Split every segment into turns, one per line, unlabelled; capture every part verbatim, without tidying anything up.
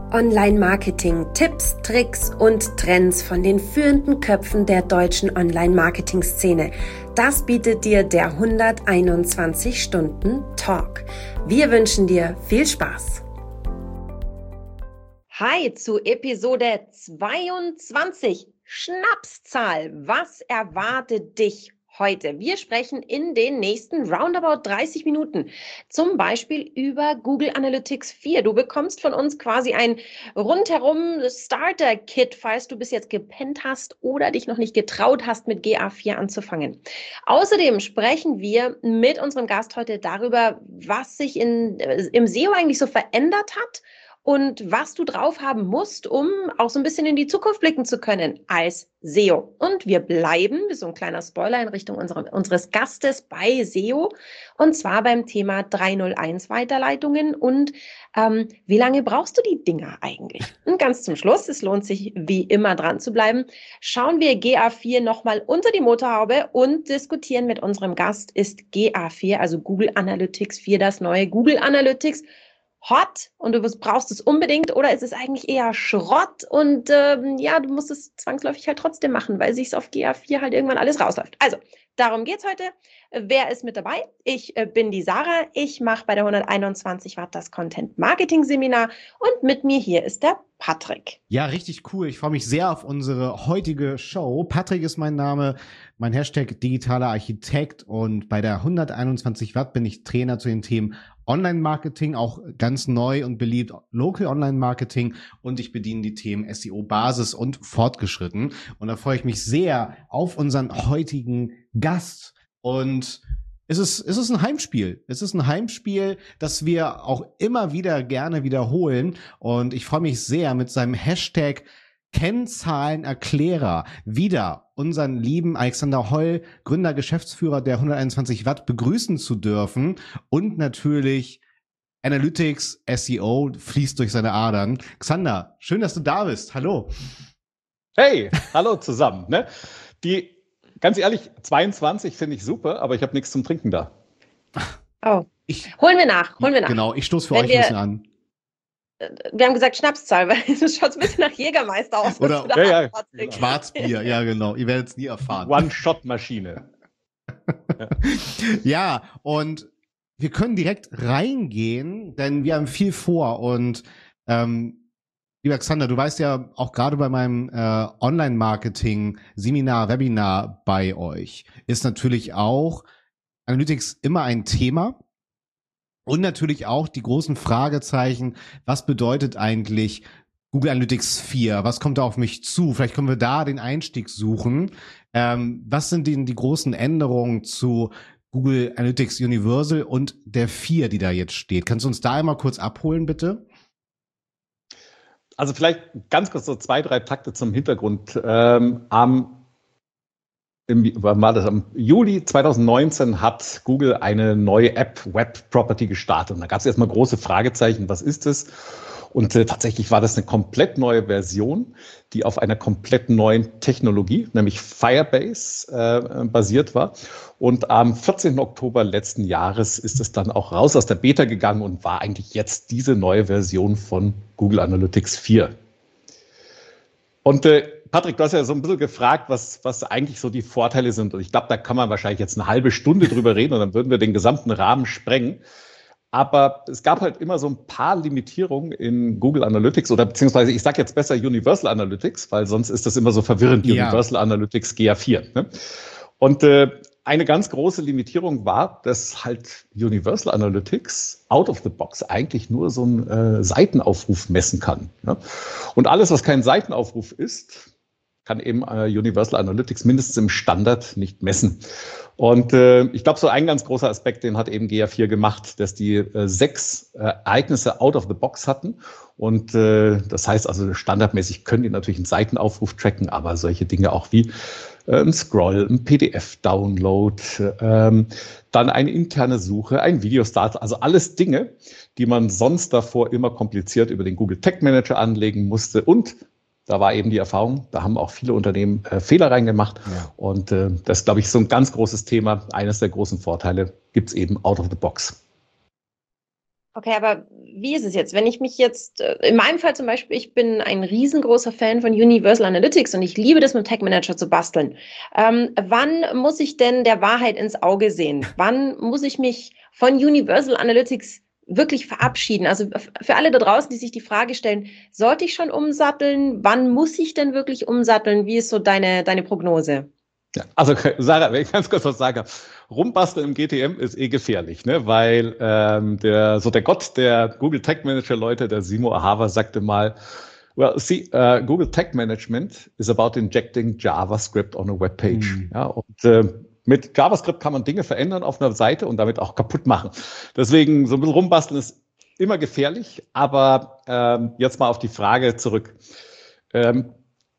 Online-Marketing, Tipps, Tricks und Trends von den führenden Köpfen der deutschen Online-Marketing-Szene. Das bietet dir der hunderteinundzwanzig Stunden Talk. Wir wünschen dir viel Spaß. Hi zu Episode zweiundzwanzig. Schnapszahl. Was erwartet dich heute? Wir sprechen in den nächsten roundabout dreißig Minuten zum Beispiel über Google Analytics vier. Du bekommst von uns quasi ein rundherum Starter-Kit, falls du bis jetzt gepennt hast oder dich noch nicht getraut hast, mit G A vier anzufangen. Außerdem sprechen wir mit unserem Gast heute darüber, was sich in, im S E O eigentlich so verändert hat und was du drauf haben musst, um auch so ein bisschen in die Zukunft blicken zu können als S E O. Und wir bleiben, so ein kleiner Spoiler in Richtung unserem, unseres Gastes bei S E O, und zwar beim Thema dreihunderteins Weiterleitungen und ähm, wie lange brauchst du die Dinger eigentlich? Und ganz zum Schluss, es lohnt sich wie immer dran zu bleiben, schauen wir G A vier nochmal unter die Motorhaube und diskutieren mit unserem Gast, ist G A vier, also Google Analytics vier, das neue Google Analytics hot und du brauchst es unbedingt, oder ist es eigentlich eher Schrott und ähm, ja, du musst es zwangsläufig halt trotzdem machen, weil sich es auf G A vier halt irgendwann alles rausläuft. Also, darum geht's heute. Wer ist mit dabei? Ich äh, bin die Sarah. Ich mache bei der hunderteinundzwanzig Watt das Content Marketing Seminar und mit mir hier ist der Patrick.
Ja, richtig cool. Ich freue mich sehr auf unsere heutige Show. Patrick ist mein Name, mein Hashtag digitaler Architekt, und bei der hunderteinundzwanzig Watt bin ich Trainer zu den Themen Online-Marketing, auch ganz neu und beliebt Local Online-Marketing, und ich bediene die Themen S E O-Basis und fortgeschritten. Und da freue ich mich sehr auf unseren heutigen Gast. Und es ist, es ist ein Heimspiel. Es ist ein Heimspiel, das wir auch immer wieder gerne wiederholen. Und ich freue mich sehr, mit seinem Hashtag Kennzahlenerklärer wieder unseren lieben Alexander Holl, Gründer, Geschäftsführer der hunderteinundzwanzig Watt, begrüßen zu dürfen. Und natürlich Analytics, S E O fließt durch seine Adern. Xander, schön, dass du da bist. Hallo.
Hey, hallo zusammen. Ne? Die, ganz ehrlich, zweiundzwanzig finde ich super, aber ich habe nichts zum Trinken da.
Oh,
ich,
holen wir nach, holen wir nach.
Genau, ich stoße für
Wenn
euch
wir,
ein bisschen an.
Wir haben gesagt Schnapszahl, weil es schaut ein bisschen nach Jägermeister aus.
Oder
ja, ja,
genau. Schwarzbier, ja genau. Ihr werdet es nie erfahren.
One-Shot-Maschine.
ja. ja, und wir können direkt reingehen, denn wir haben viel vor. Und ähm, lieber Xander, du weißt ja auch gerade bei meinem äh, Online-Marketing-Seminar, Webinar bei euch, ist natürlich auch Analytics immer ein Thema. Und natürlich auch die großen Fragezeichen, was bedeutet eigentlich Google Analytics vier? Was kommt da auf mich zu? Vielleicht können wir da den Einstieg suchen. Ähm, was sind denn die großen Änderungen zu Google Analytics Universal und der vier, die da jetzt steht? Kannst du uns da einmal kurz abholen, bitte?
Also vielleicht ganz kurz so zwei, drei Takte zum Hintergrund. Ähm, am Im, wann war das? Am Juli zweitausendneunzehn hat Google eine neue App, Web Property, gestartet. Und da gab es erstmal große Fragezeichen, was ist das? Und äh, tatsächlich war das eine komplett neue Version, die auf einer komplett neuen Technologie, nämlich Firebase, äh, basiert war. Und am vierzehnten Oktober letzten Jahres ist es dann auch raus aus der Beta gegangen und war eigentlich jetzt diese neue Version von Google Analytics vier. Und äh, Patrick, du hast ja so ein bisschen gefragt, was, was eigentlich so die Vorteile sind. Und ich glaube, da kann man wahrscheinlich jetzt eine halbe Stunde drüber reden und dann würden wir den gesamten Rahmen sprengen. Aber es gab halt immer so ein paar Limitierungen in Google Analytics, oder beziehungsweise ich sage jetzt besser Universal Analytics, weil sonst ist das immer so verwirrend, ja. Universal Analytics G A vier. Ne? Und äh, eine ganz große Limitierung war, dass halt Universal Analytics out of the box eigentlich nur so einen äh, Seitenaufruf messen kann. Ne? Und alles, was kein Seitenaufruf ist, kann eben äh, Universal Analytics mindestens im Standard nicht messen. Und äh, ich glaube, so ein ganz großer Aspekt, den hat eben G A vier gemacht, dass die äh, sechs äh, Ereignisse out of the box hatten. Und äh, das heißt also, standardmäßig können die natürlich einen Seitenaufruf tracken, aber solche Dinge auch wie äh, ein Scroll, ein P D F-Download, äh, dann eine interne Suche, ein Videostart, also alles Dinge, die man sonst davor immer kompliziert über den Google Tag Manager anlegen musste. Und da war eben die Erfahrung, da haben auch viele Unternehmen äh, Fehler reingemacht. Ja. Und äh, das ist, glaube ich, so ein ganz großes Thema. Eines der großen Vorteile gibt es eben out of the box.
Okay, aber wie ist es jetzt, wenn ich mich jetzt, in meinem Fall zum Beispiel, ich bin ein riesengroßer Fan von Universal Analytics und ich liebe das mit Tag Manager zu basteln. Ähm, wann muss ich denn der Wahrheit ins Auge sehen? Wann muss ich mich von Universal Analytics wirklich verabschieden? Also für alle da draußen, die sich die Frage stellen, sollte ich schon umsatteln? Wann muss ich denn wirklich umsatteln? Wie ist so deine, deine Prognose?
Ja, also Sarah, wenn ich ganz kurz was sage, rumbasteln im G T M ist eh gefährlich, ne? Weil ähm, der so der Gott der Google Tag Manager Leute, der Simo Ahava, sagte mal, well, see, uh, Google Tag Management is about injecting JavaScript on a web page. Mhm. Ja, und äh, mit JavaScript kann man Dinge verändern auf einer Seite und damit auch kaputt machen. Deswegen so ein bisschen rumbasteln ist immer gefährlich. Aber ähm, jetzt mal auf die Frage zurück. Ähm,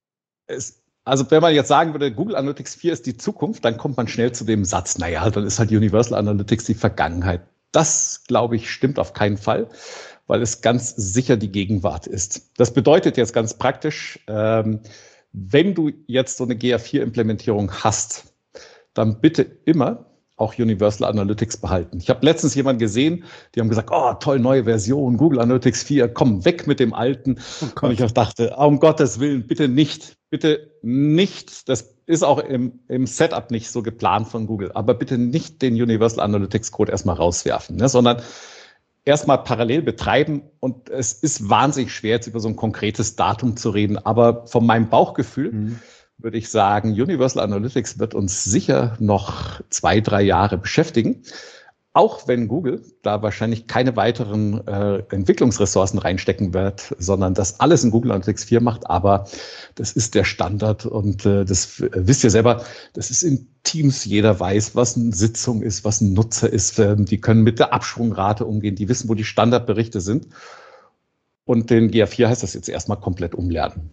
es Also wenn man jetzt sagen würde, Google Analytics vier ist die Zukunft, dann kommt man schnell zu dem Satz, naja, dann ist halt Universal Analytics die Vergangenheit. Das, glaube ich, stimmt auf keinen Fall, weil es ganz sicher die Gegenwart ist. Das bedeutet jetzt ganz praktisch, ähm, wenn du jetzt so eine G A vier Implementierung hast, dann bitte immer auch Universal Analytics behalten. Ich habe letztens jemanden gesehen, die haben gesagt, oh, toll, neue Version, Google Analytics vier, komm, weg mit dem alten. Oh und ich dachte, oh, um Gottes Willen, bitte nicht, bitte nicht, das ist auch im, im Setup nicht so geplant von Google, aber bitte nicht den Universal Analytics Code erstmal rauswerfen, ne, sondern erstmal parallel betreiben. Und es ist wahnsinnig schwer, jetzt über so ein konkretes Datum zu reden, aber von meinem Bauchgefühl mhm. würde ich sagen, Universal Analytics wird uns sicher noch zwei, drei Jahre beschäftigen. Auch wenn Google da wahrscheinlich keine weiteren äh, Entwicklungsressourcen reinstecken wird, sondern das alles in Google Analytics vier macht. Aber das ist der Standard und äh, das äh, wisst ihr selber, das ist in Teams, jeder weiß, was eine Sitzung ist, was ein Nutzer ist. Ähm, die können mit der Absprungrate umgehen, die wissen, wo die Standardberichte sind. Und den G A vier heißt das jetzt erstmal komplett umlernen.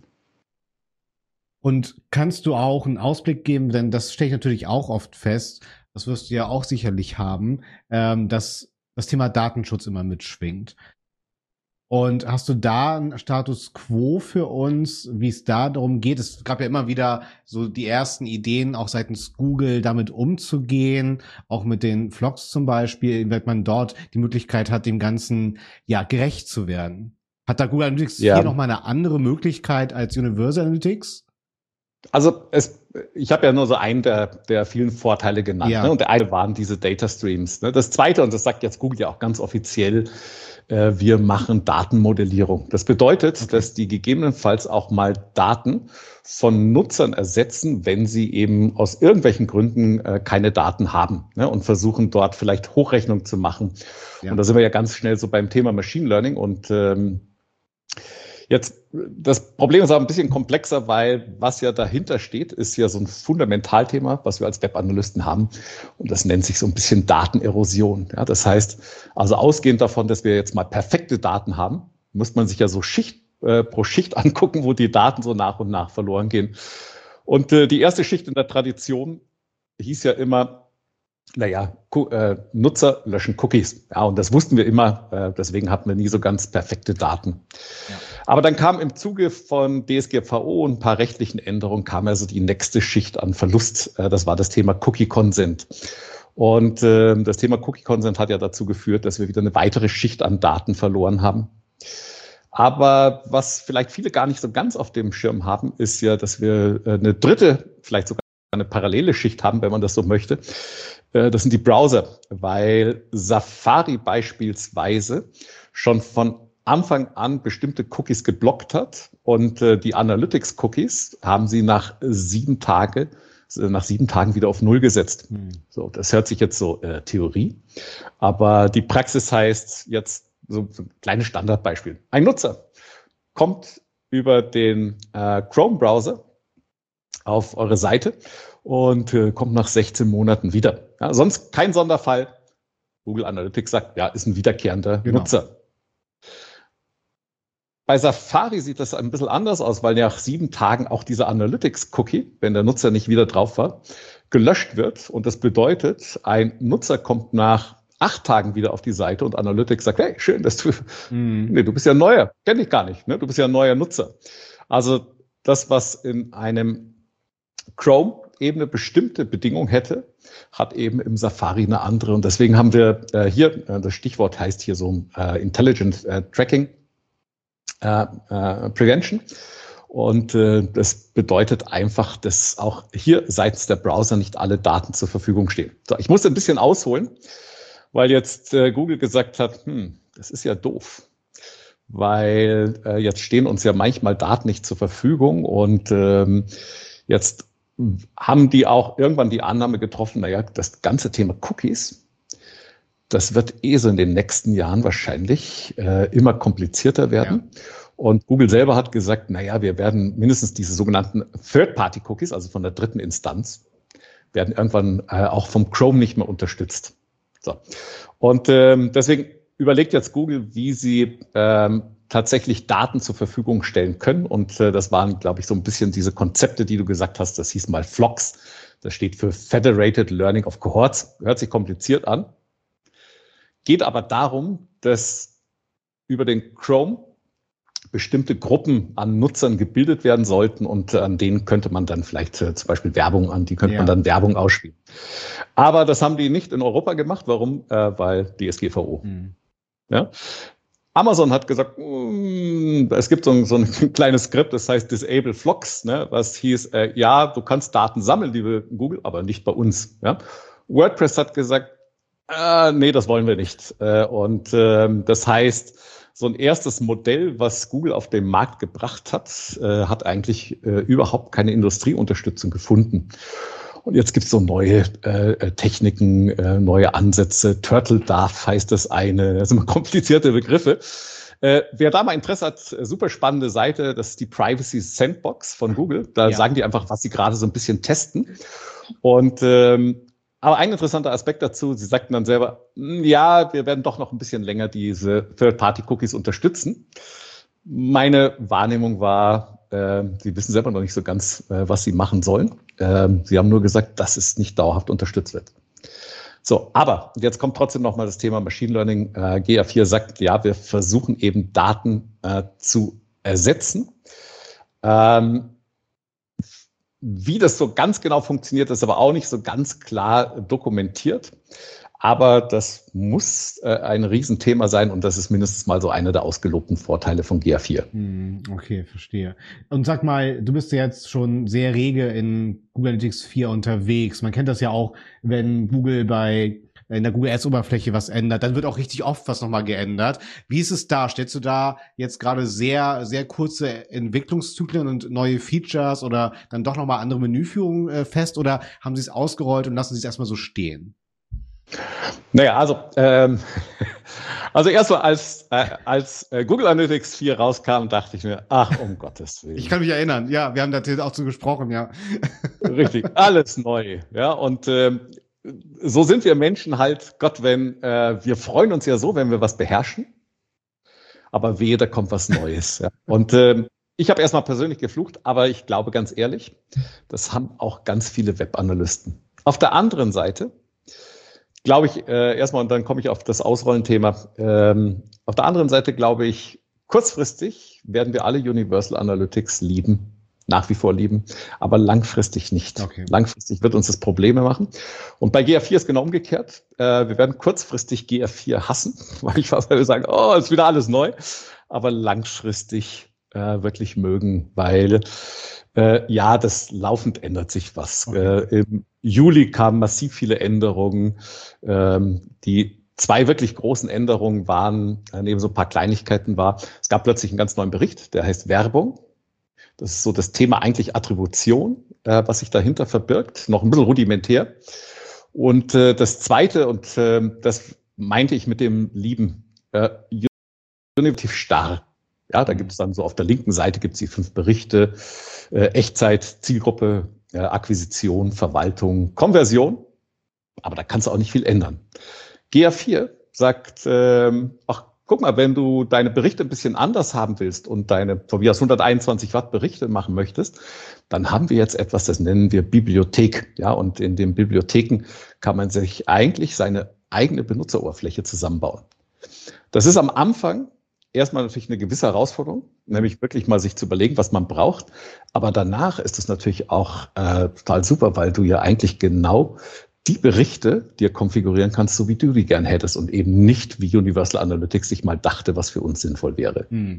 Und kannst du auch einen Ausblick geben, denn das stelle ich natürlich auch oft fest, das wirst du ja auch sicherlich haben, ähm, dass das Thema Datenschutz immer mitschwingt. Und hast du da einen Status quo für uns, wie es da darum geht? Es gab ja immer wieder so die ersten Ideen, auch seitens Google damit umzugehen, auch mit den Vlogs zum Beispiel, wenn man dort die Möglichkeit hat, dem Ganzen ja gerecht zu werden. Hat da Google Analytics ja. hier nochmal eine andere Möglichkeit als Universal Analytics?
Also es, ich habe ja nur so einen der, der vielen Vorteile genannt. Ja. Ne? Und der eine waren diese Data Streams. Ne? Das zweite, und das sagt jetzt Google ja auch ganz offiziell, äh, wir machen Datenmodellierung. Das bedeutet, okay. dass die gegebenenfalls auch mal Daten von Nutzern ersetzen, wenn sie eben aus irgendwelchen Gründen äh, keine Daten haben, ne? Und versuchen dort vielleicht Hochrechnung zu machen. Ja. Und da sind wir ja ganz schnell so beim Thema Machine Learning und ähm, Jetzt, das Problem ist auch ein bisschen komplexer, weil was ja dahinter steht, ist ja so ein Fundamentalthema, was wir als Webanalysten haben. Und das nennt sich so ein bisschen Datenerosion. Ja, das heißt, also ausgehend davon, dass wir jetzt mal perfekte Daten haben, muss man sich ja so Schicht äh, pro Schicht angucken, wo die Daten so nach und nach verloren gehen. Und äh, die erste Schicht in der Tradition hieß ja immer, naja, äh, Nutzer löschen Cookies. Ja, und das wussten wir immer, äh, deswegen hatten wir nie so ganz perfekte Daten. Ja. Aber dann kam im Zuge von D S G V O und ein paar rechtlichen Änderungen, kam also die nächste Schicht an Verlust. Äh, das war das Thema Cookie Consent. Und äh, das Thema Cookie Consent hat ja dazu geführt, dass wir wieder eine weitere Schicht an Daten verloren haben. Aber was vielleicht viele gar nicht so ganz auf dem Schirm haben, ist ja, dass wir äh, eine dritte, vielleicht sogar eine parallele Schicht haben, wenn man das so möchte. Das sind die Browser, weil Safari beispielsweise schon von Anfang an bestimmte Cookies geblockt hat und äh, die Analytics-Cookies haben sie nach sieben Tage, nach sieben Tagen wieder auf Null gesetzt. Hm. So, das hört sich jetzt so äh, Theorie, aber die Praxis heißt jetzt so, so ein kleines Standardbeispiel. Ein Nutzer kommt über den äh, Chrome-Browser auf eure Seite und äh, kommt nach sechzehn Monaten wieder. Ja, sonst kein Sonderfall. Google Analytics sagt, ja, ist ein wiederkehrender genau. Nutzer. Bei Safari sieht das ein bisschen anders aus, weil nach sieben Tagen auch dieser Analytics-Cookie, wenn der Nutzer nicht wieder drauf war, gelöscht wird. Und das bedeutet, ein Nutzer kommt nach acht Tagen wieder auf die Seite und Analytics sagt, hey, schön, dass du, mhm. nee, du bist ja ein neuer, kenn ich gar nicht, ne? Du bist ja ein neuer Nutzer. Also das, was in einem Chrome eben eine bestimmte Bedingung hätte, hat eben im Safari eine andere. Und deswegen haben wir äh, hier, äh, das Stichwort heißt hier so äh, Intelligent äh, Tracking äh, äh, Prevention. Und äh, das bedeutet einfach, dass auch hier seitens der Browser nicht alle Daten zur Verfügung stehen. So, ich muss ein bisschen ausholen, weil jetzt äh, Google gesagt hat, hm, das ist ja doof. Weil äh, jetzt stehen uns ja manchmal Daten nicht zur Verfügung und ähm, jetzt haben die auch irgendwann die Annahme getroffen, naja, das ganze Thema Cookies, das wird eh so in den nächsten Jahren wahrscheinlich äh, immer komplizierter werden. Ja. Und Google selber hat gesagt, naja, wir werden mindestens diese sogenannten Third-Party-Cookies, also von der dritten Instanz, werden irgendwann äh, auch vom Chrome nicht mehr unterstützt. So. Und ähm, deswegen überlegt jetzt Google, wie sie ähm, tatsächlich Daten zur Verfügung stellen können. Und äh, das waren, glaube ich, so ein bisschen diese Konzepte, die du gesagt hast. Das hieß mal F L O Cs. Das steht für Federated Learning of Cohorts. Hört sich kompliziert an. Geht aber darum, dass über den Chrome bestimmte Gruppen an Nutzern gebildet werden sollten und äh, an denen könnte man dann vielleicht äh, zum Beispiel Werbung, an die könnte ja. man dann Werbung ausspielen. Aber das haben die nicht in Europa gemacht. Warum? Äh, weil D S G V O. Mhm. Ja? Amazon hat gesagt, mm, es gibt so ein, so ein kleines Skript, das heißt Disable F L O Cs, ne, was hieß, äh, ja, du kannst Daten sammeln, liebe Google, aber nicht bei uns. Ja? WordPress hat gesagt, äh, nee, das wollen wir nicht. Äh, und äh, das heißt, so ein erstes Modell, was Google auf den Markt gebracht hat, äh, hat eigentlich äh, überhaupt keine Industrieunterstützung gefunden. Und jetzt gibt es so neue äh, Techniken, äh, neue Ansätze. Turtle Dove heißt das eine. Das sind immer komplizierte Begriffe. Äh, wer da mal Interesse hat, super spannende Seite, das ist die Privacy Sandbox von Google. Da ja. sagen die einfach, was sie gerade so ein bisschen testen. Und ähm, aber ein interessanter Aspekt dazu, sie sagten dann selber, ja, wir werden doch noch ein bisschen länger diese Third-Party-Cookies unterstützen. Meine Wahrnehmung war, äh, sie wissen selber noch nicht so ganz, äh, was sie machen sollen. Äh, sie haben nur gesagt, dass es nicht dauerhaft unterstützt wird. So, aber jetzt kommt trotzdem noch mal das Thema Machine Learning. Äh, G A vier sagt, ja, wir versuchen eben Daten äh, zu ersetzen. Ähm, Wie das so ganz genau funktioniert, ist aber auch nicht so ganz klar dokumentiert. Aber das muss äh, ein Riesenthema sein und das ist mindestens mal so einer der ausgelobten Vorteile von G A vier.
Okay, verstehe. Und sag mal, du bist ja jetzt schon sehr rege in Google Analytics vier unterwegs. Man kennt das ja auch, wenn Google bei in der Google Ads Oberfläche was ändert, dann wird auch richtig oft was nochmal geändert. Wie ist es da? Stellst du da jetzt gerade sehr, sehr kurze Entwicklungszyklen und neue Features oder dann doch nochmal andere Menüführungen äh, fest oder haben sie es ausgerollt und lassen sie es erstmal so stehen?
Naja, also, ähm, also erstmal als, äh, als äh, Google Analytics vier rauskam, dachte ich mir, ach, um Gottes Willen.
Ich kann mich erinnern, ja, wir haben da auch zu gesprochen, ja.
Richtig, alles neu, ja, und ähm, so sind wir Menschen halt, Gott, wenn, äh, wir freuen uns ja so, wenn wir was beherrschen, aber wehe, da kommt was Neues. Ja. Und ähm, ich habe erstmal persönlich geflucht, aber ich glaube ganz ehrlich, das haben auch ganz viele Webanalysten. Auf der anderen Seite glaube ich, äh, erstmal, und dann komme ich auf das Ausrollen-Thema, ähm, auf der anderen Seite glaube ich, kurzfristig werden wir alle Universal Analytics lieben, nach wie vor lieben, aber langfristig nicht. Okay. Langfristig wird uns das Probleme machen. Und bei G A vier ist genau umgekehrt. Äh, wir werden kurzfristig G A vier hassen, weil ich fast sagen, oh, ist wieder alles neu, aber langfristig äh, wirklich mögen, weil äh, ja, das laufend ändert sich was. Okay. Äh, im Juli kamen massiv viele Änderungen. Ähm, die zwei wirklich großen Änderungen waren, äh, neben so ein paar Kleinigkeiten war, es gab plötzlich einen ganz neuen Bericht, der heißt Werbung. Das ist so das Thema eigentlich Attribution, äh, was sich dahinter verbirgt, noch ein bisschen rudimentär. Und äh, das Zweite, und äh, das meinte ich mit dem lieben äh, Unitiv starr. Ja, da gibt es dann so auf der linken Seite gibt es die fünf Berichte, äh, Echtzeit, Zielgruppe, äh, Akquisition, Verwaltung, Konversion. Aber da kannst du auch nicht viel ändern. G A vier sagt, ähm, ach, guck mal, wenn du deine Berichte ein bisschen anders haben willst und deine, so wie aus hunderteinundzwanzig Watt Berichte machen möchtest, dann haben wir jetzt etwas, das nennen wir Bibliothek. Ja, und in den Bibliotheken kann man sich eigentlich seine eigene Benutzeroberfläche zusammenbauen. Das ist am Anfang erstmal natürlich eine gewisse Herausforderung, nämlich wirklich mal sich zu überlegen, was man braucht. Aber danach ist es natürlich auch äh, total super, weil du ja eigentlich genau die Berichte dir konfigurieren kannst, so wie du die gern hättest und eben nicht, wie Universal Analytics sich mal dachte, was für uns sinnvoll wäre.
Hm.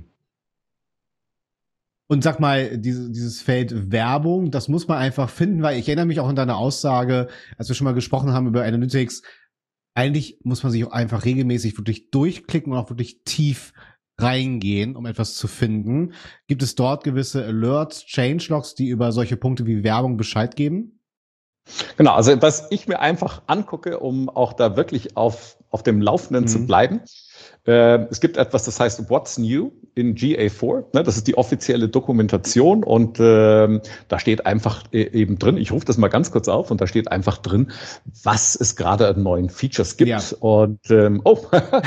Und sag mal, diese, dieses Feld Werbung, das muss man einfach finden, weil ich erinnere mich auch an deine Aussage, als wir schon mal gesprochen haben über Analytics, eigentlich muss man sich auch einfach regelmäßig wirklich durchklicken und auch wirklich tief reingehen, um etwas zu finden. Gibt es dort gewisse Alerts, Changelogs, die über solche Punkte wie Werbung Bescheid geben?
Genau, also was ich mir einfach angucke, um auch da wirklich auf, auf dem Laufenden mhm. zu bleiben. Äh, es gibt etwas, das heißt What's New in G A vier. Ne? Das ist die offizielle Dokumentation und äh, da steht einfach e- eben drin, ich rufe das mal ganz kurz auf und da steht einfach drin, was es gerade an neuen Features gibt. Ja. Und ähm, oh,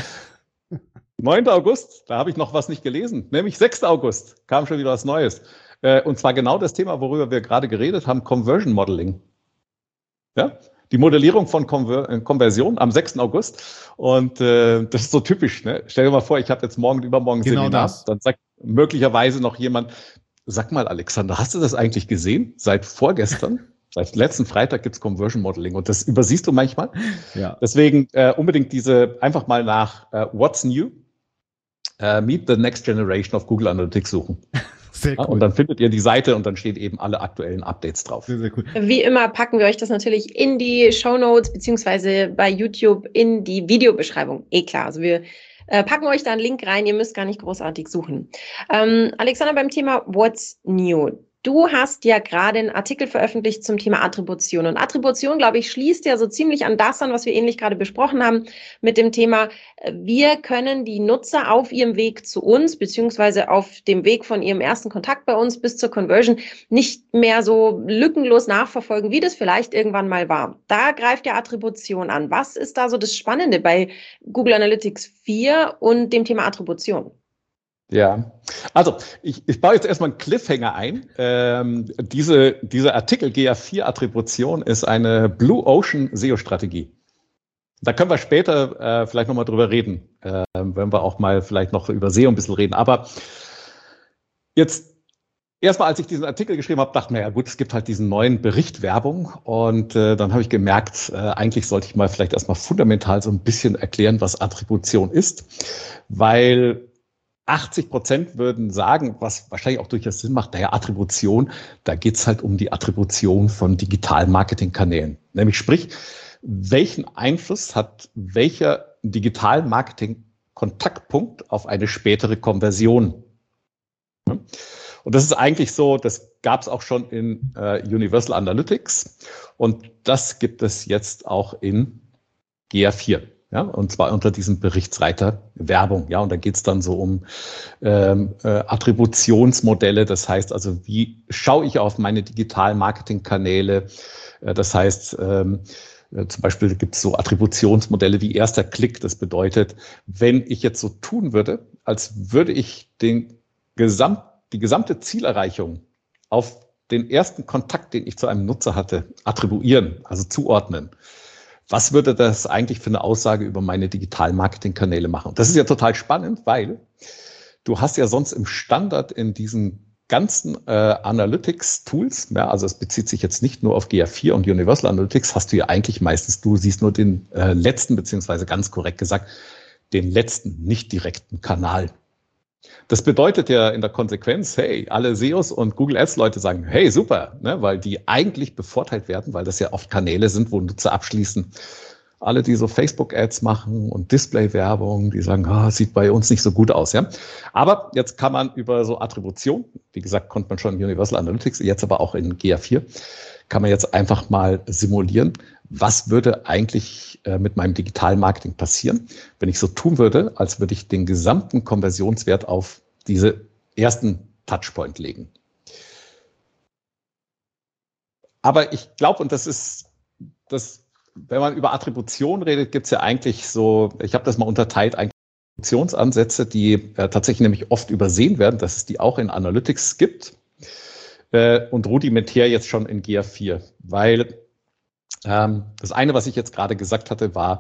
neunter August, da habe ich noch was nicht gelesen, nämlich sechster August kam schon wieder was Neues. Äh, und zwar genau das Thema, worüber wir gerade geredet haben, Conversion Modeling. Ja, die Modellierung von Konver- Konversion am sechsten August. Und äh, das ist so typisch. Ne? Stell dir mal vor, ich habe jetzt morgen, übermorgen ein
genau
Seminar.
Das.
Dann sagt möglicherweise noch jemand, sag mal, Alexander, hast du das eigentlich gesehen? Seit vorgestern, seit letzten Freitag gibt's Conversion Modeling. Und das übersiehst du manchmal. Ja. Deswegen äh, unbedingt diese, einfach mal nach äh, What's New, äh, Meet the Next Generation of Google Analytics suchen. Sehr cool. Und dann findet ihr die Seite und dann steht eben alle aktuellen Updates drauf.
Sehr, sehr cool. Wie immer packen wir euch das natürlich in die Shownotes beziehungsweise bei YouTube in die Videobeschreibung. Eh klar, also wir äh, packen euch da einen Link rein, ihr müsst gar nicht großartig suchen. Ähm, Alexander, beim Thema What's New? Du hast ja gerade einen Artikel veröffentlicht zum Thema Attribution. Und Attribution, glaube ich, schließt ja so ziemlich an das an, was wir ähnlich gerade besprochen haben mit dem Thema, wir können die Nutzer auf ihrem Weg zu uns, beziehungsweise auf dem Weg von ihrem ersten Kontakt bei uns bis zur Conversion nicht mehr so lückenlos nachverfolgen, wie das vielleicht irgendwann mal war. Da greift ja Attribution an. Was ist da so das Spannende bei Google Analytics vier und dem Thema Attribution?
Ja, also ich, ich baue jetzt erstmal einen Cliffhanger ein. Ähm, diese, dieser Artikel G A vier Attribution ist eine Blue Ocean S E O-Strategie. Da können wir später äh, vielleicht nochmal drüber reden, äh, wenn wir auch mal vielleicht noch über S E O ein bisschen reden. Aber jetzt erstmal, als ich diesen Artikel geschrieben habe, dachte ich mir, ja gut, es gibt halt diesen neuen Bericht Werbung und äh, dann habe ich gemerkt, äh, eigentlich sollte ich mal vielleicht erstmal fundamental so ein bisschen erklären, was Attribution ist, weil achtzig Prozent würden sagen, was wahrscheinlich auch durchaus Sinn macht, naja, Attribution, da geht's halt um die Attribution von digitalen Marketingkanälen. Nämlich sprich, welchen Einfluss hat welcher Digital-Marketing-Kontaktpunkt auf eine spätere Konversion? Und das ist eigentlich so, das gab es auch schon in äh, Universal Analytics und das gibt es jetzt auch in G A vier. Ja, und zwar unter diesem Berichtsreiter Werbung. Ja, und da geht's dann so um ähm, äh, Attributionsmodelle. Das heißt also, wie schaue ich auf meine digitalen Marketingkanäle? Äh, das heißt, ähm, äh, zum Beispiel gibt's so Attributionsmodelle wie erster Klick. Das bedeutet, wenn ich jetzt so tun würde, als würde ich den Gesamt, die gesamte Zielerreichung auf den ersten Kontakt, den ich zu einem Nutzer hatte, attribuieren, also zuordnen. Was würde das eigentlich für eine Aussage über meine digitalen Marketingkanäle machen? Das ist ja total spannend, weil du hast ja sonst im Standard in diesen ganzen äh, Analytics-Tools, ja, also es bezieht sich jetzt nicht nur auf G A vier und Universal Analytics, hast du ja eigentlich meistens, du siehst nur den äh, letzten, beziehungsweise ganz korrekt gesagt, den letzten, nicht direkten Kanal. Das bedeutet ja in der Konsequenz, hey, alle S E Os und Google Ads-Leute sagen, hey, super, ne, weil die eigentlich bevorteilt werden, weil das ja oft Kanäle sind, wo Nutzer abschließen. Alle, die so Facebook-Ads machen und Display-Werbung, die sagen, ah, sieht bei uns nicht so gut aus. Ja. Aber jetzt kann man über so Attribution, wie gesagt, konnte man schon in Universal Analytics, jetzt aber auch in G A vier, kann man jetzt einfach mal simulieren, was würde eigentlich äh, mit meinem digitalen Marketing passieren, wenn ich so tun würde, als würde ich den gesamten Konversionswert auf diese ersten Touchpoint legen. Aber ich glaube, und das ist, das, wenn man über Attribution redet, gibt es ja eigentlich so, ich habe das mal unterteilt, eigentlich Attributionsansätze, die äh, tatsächlich nämlich oft übersehen werden, dass es die auch in Analytics gibt äh, und rudimentär jetzt schon in G A vier, weil Ähm, das eine, was ich jetzt gerade gesagt hatte, war,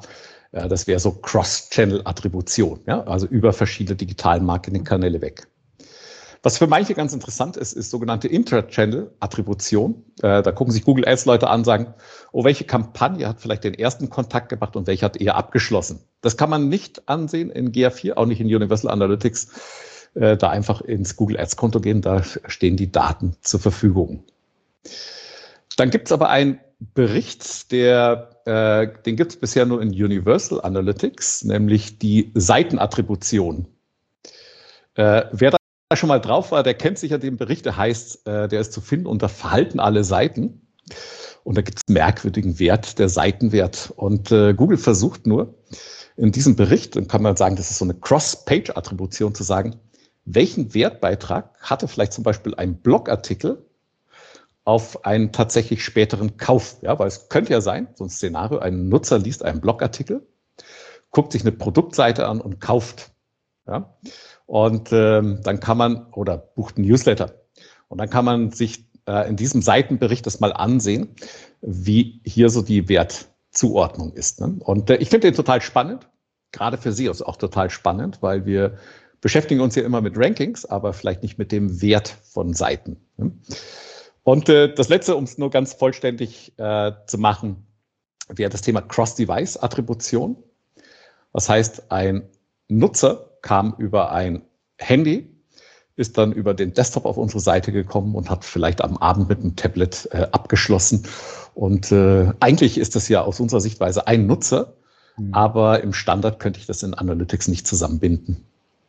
Ja, das wäre so Cross-Channel-Attribution, ja, also über verschiedene Digital-Marketing-Kanäle weg. Was für manche ganz interessant ist, ist sogenannte Intra-Channel-Attribution. Äh, da gucken sich Google Ads-Leute an, sagen, oh, welche Kampagne hat vielleicht den ersten Kontakt gemacht und welche hat eher abgeschlossen. Das kann man nicht ansehen in G A vier, auch nicht in Universal Analytics. Äh, da einfach ins Google Ads-Konto gehen, da stehen die Daten zur Verfügung. Dann gibt es aber einen Bericht, der, äh, den gibt es bisher nur in Universal Analytics, nämlich die Seitenattribution. Äh, wer da schon mal drauf war, der kennt sicher den Bericht, der heißt, äh, der ist zu finden unter Verhalten alle Seiten. Und da gibt es einen merkwürdigen Wert, der Seitenwert. Und äh, Google versucht nur in diesem Bericht, dann kann man sagen, das ist so eine Cross-Page-Attribution, zu sagen, welchen Wertbeitrag hatte vielleicht zum Beispiel ein Blogartikel auf einen tatsächlich späteren Kauf. Ja, weil es könnte ja sein, so ein Szenario, ein Nutzer liest einen Blogartikel, guckt sich eine Produktseite an und kauft. Ja. Und ähm, dann kann man, oder bucht einen Newsletter. Und dann kann man sich äh, in diesem Seitenbericht das mal ansehen, wie hier so die Wertzuordnung ist. Ne? Und äh, ich finde den total spannend, gerade für S E Os auch total spannend, weil wir beschäftigen uns ja immer mit Rankings, aber vielleicht nicht mit dem Wert von Seiten. Ne? Und äh, das Letzte, um es nur ganz vollständig äh, zu machen, wäre das Thema Cross-Device-Attribution. Das heißt, ein Nutzer kam über ein Handy, ist dann über den Desktop auf unsere Seite gekommen und hat vielleicht am Abend mit einem Tablet äh, abgeschlossen. Und äh, eigentlich ist das ja aus unserer Sichtweise ein Nutzer, mhm. aber im Standard könnte ich das in Analytics nicht zusammenbinden.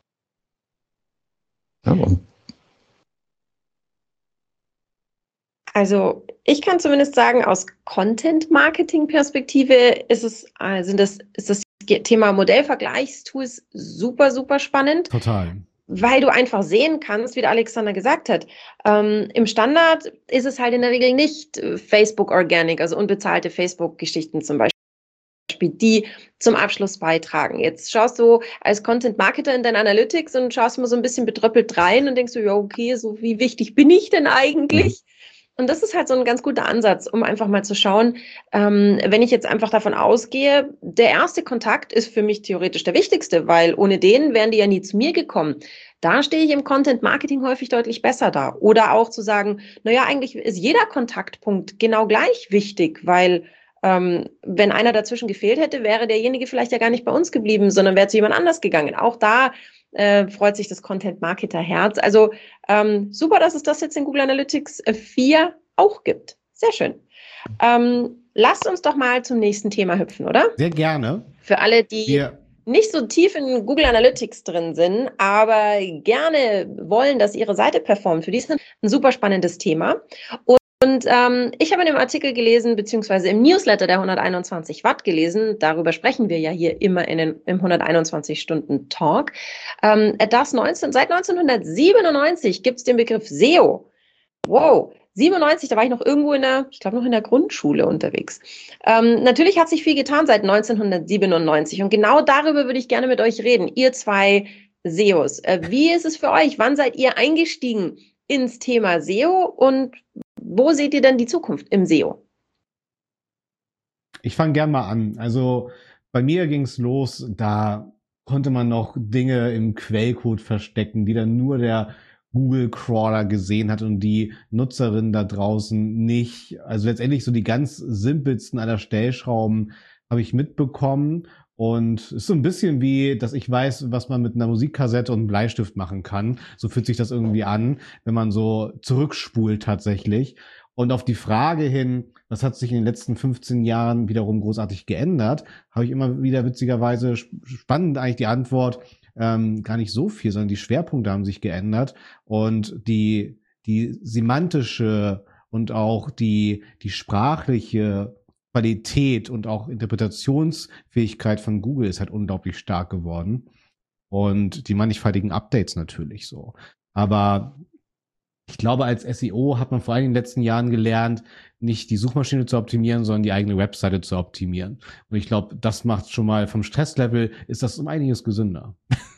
Ja, und
Also ich kann zumindest sagen, aus Content-Marketing-Perspektive ist es, äh, sind das, ist das Thema Modellvergleichstools super, super spannend.
Total.
Weil du einfach sehen kannst, wie der Alexander gesagt hat, ähm, im Standard ist es halt in der Regel nicht Facebook Organic, also unbezahlte Facebook-Geschichten zum Beispiel, die zum Abschluss beitragen. Jetzt schaust du als Content-Marketer in dein Analytics und schaust mal so ein bisschen betröppelt rein und denkst du, ja okay, so wie wichtig bin ich denn eigentlich? Mhm. Und das ist halt so ein ganz guter Ansatz, um einfach mal zu schauen, ähm, wenn ich jetzt einfach davon ausgehe, der erste Kontakt ist für mich theoretisch der wichtigste, weil ohne den wären die ja nie zu mir gekommen. Da stehe ich im Content-Marketing häufig deutlich besser da. Oder auch zu sagen, naja, eigentlich ist jeder Kontaktpunkt genau gleich wichtig, weil ähm, wenn einer dazwischen gefehlt hätte, wäre derjenige vielleicht ja gar nicht bei uns geblieben, sondern wäre zu jemand anders gegangen. Auch da Äh, freut sich das Content-Marketer-Herz. Also ähm, super, dass es das jetzt in Google Analytics vier auch gibt. Sehr schön. Ähm, lasst uns doch mal zum nächsten Thema hüpfen, oder?
Sehr gerne.
Für alle, die Wir nicht so tief in Google Analytics drin sind, aber gerne wollen, dass ihre Seite performt. Für die ist ein super spannendes Thema. Und Und ähm, ich habe in dem Artikel gelesen, beziehungsweise im Newsletter der hunderteinundzwanzig Watt gelesen, darüber sprechen wir ja hier immer in den, im hunderteinundzwanzig Stunden Talk, ähm, dass neunzehn, seit neunzehnhundertsiebenundneunzig gibt es den Begriff S E O. Wow, siebenundneunzig, da war ich noch irgendwo in der, ich glaube noch in der Grundschule unterwegs. Ähm, natürlich hat sich viel getan seit neunzehnhundertsiebenundneunzig und genau darüber würde ich gerne mit euch reden, ihr zwei S E Os. Äh, wie ist es für euch? Wann seid ihr eingestiegen ins Thema S E O und wo seht ihr denn die Zukunft im S E O?
Ich fange gern mal an. Also bei mir ging's los, da konnte man noch Dinge im Quellcode verstecken, die dann nur der Google-Crawler gesehen hat und die Nutzerinnen da draußen nicht. Also letztendlich so die ganz simpelsten aller Stellschrauben habe ich mitbekommen. Und es ist so ein bisschen wie, dass ich weiß, was man mit einer Musikkassette und einem Bleistift machen kann. So fühlt sich das irgendwie an, wenn man so zurückspult tatsächlich. Und auf die Frage hin, was hat sich in den letzten fünfzehn Jahren wiederum großartig geändert, habe ich immer wieder witzigerweise spannend eigentlich die Antwort, ähm, gar nicht so viel, sondern die Schwerpunkte haben sich geändert. Und die, die semantische und auch die, die sprachliche Qualität und auch Interpretationsfähigkeit von Google ist halt unglaublich stark geworden. Und die mannigfaltigen Updates natürlich so. Aber ich glaube, als S E O hat man vor allem in den letzten Jahren gelernt, nicht die Suchmaschine zu optimieren, sondern die eigene Webseite zu optimieren. Und ich glaube, das macht schon mal vom Stresslevel, ist das um einiges gesünder.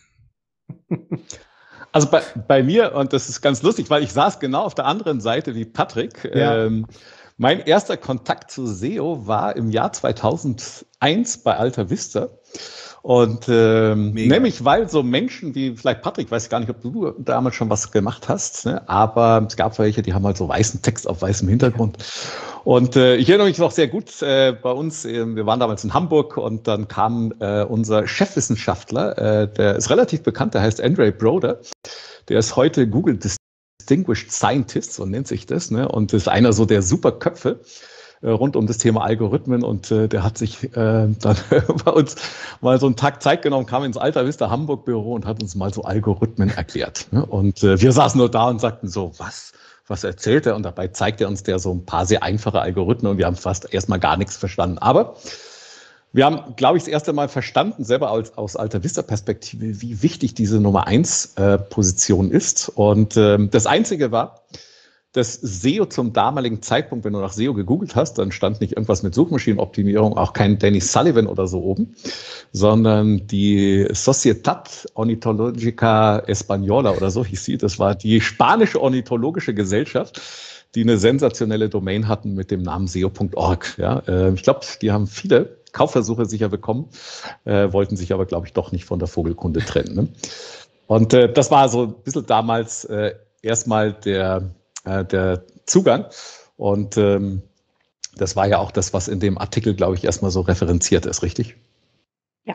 Also bei, bei mir, und das ist ganz lustig, weil ich saß genau auf der anderen Seite wie Patrick,
ja.
ähm, Mein erster Kontakt zu S E O war im Jahr zweitausendeins bei Alta Vista. Und ähm, nämlich, weil so Menschen wie vielleicht Patrick, weiß ich gar nicht, ob du damals schon was gemacht hast, ne? Aber es gab welche, die haben halt so weißen Text auf weißem Hintergrund. Und äh, ich erinnere mich noch sehr gut äh, bei uns, äh, wir waren damals in Hamburg und dann kam äh, unser Chefwissenschaftler, äh, der ist relativ bekannt, der heißt Andre Broder, der ist heute Google Distinguished Scientist, so nennt sich das, ne? Und ist einer so der Superköpfe rund um das Thema Algorithmen und äh, der hat sich äh, dann bei uns mal so einen Tag Zeit genommen, kam ins Alta Vista Hamburg Büro und hat uns mal so Algorithmen erklärt. Ne? Und äh, wir saßen nur da und sagten so, was, was erzählt er? Und dabei zeigt er uns der so ein paar sehr einfache Algorithmen und wir haben fast erstmal gar nichts verstanden. Aber wir haben, glaube ich, das erste Mal verstanden, selber aus, aus Alta Vista Perspektive, wie wichtig diese Nummer eins äh, Position ist. Und ähm, das Einzige war, das S E O zum damaligen Zeitpunkt, wenn du nach S E O gegoogelt hast, dann stand nicht irgendwas mit Suchmaschinenoptimierung, auch kein Danny Sullivan oder so oben, sondern die Sociedad Ornitologica Española oder so hieß sie. Das war die spanische ornithologische Gesellschaft, die eine sensationelle Domain hatten mit dem Namen S E O Punkt org. Ja, äh, ich glaube, die haben viele Kaufversuche sicher bekommen, äh, wollten sich aber, glaube ich, doch nicht von der Vogelkunde trennen. Ne? Und äh, das war so ein bisschen damals äh, erstmal der der Zugang. Und ähm, das war ja auch das, was in dem Artikel, glaube ich, erstmal so referenziert ist, richtig?
Ja.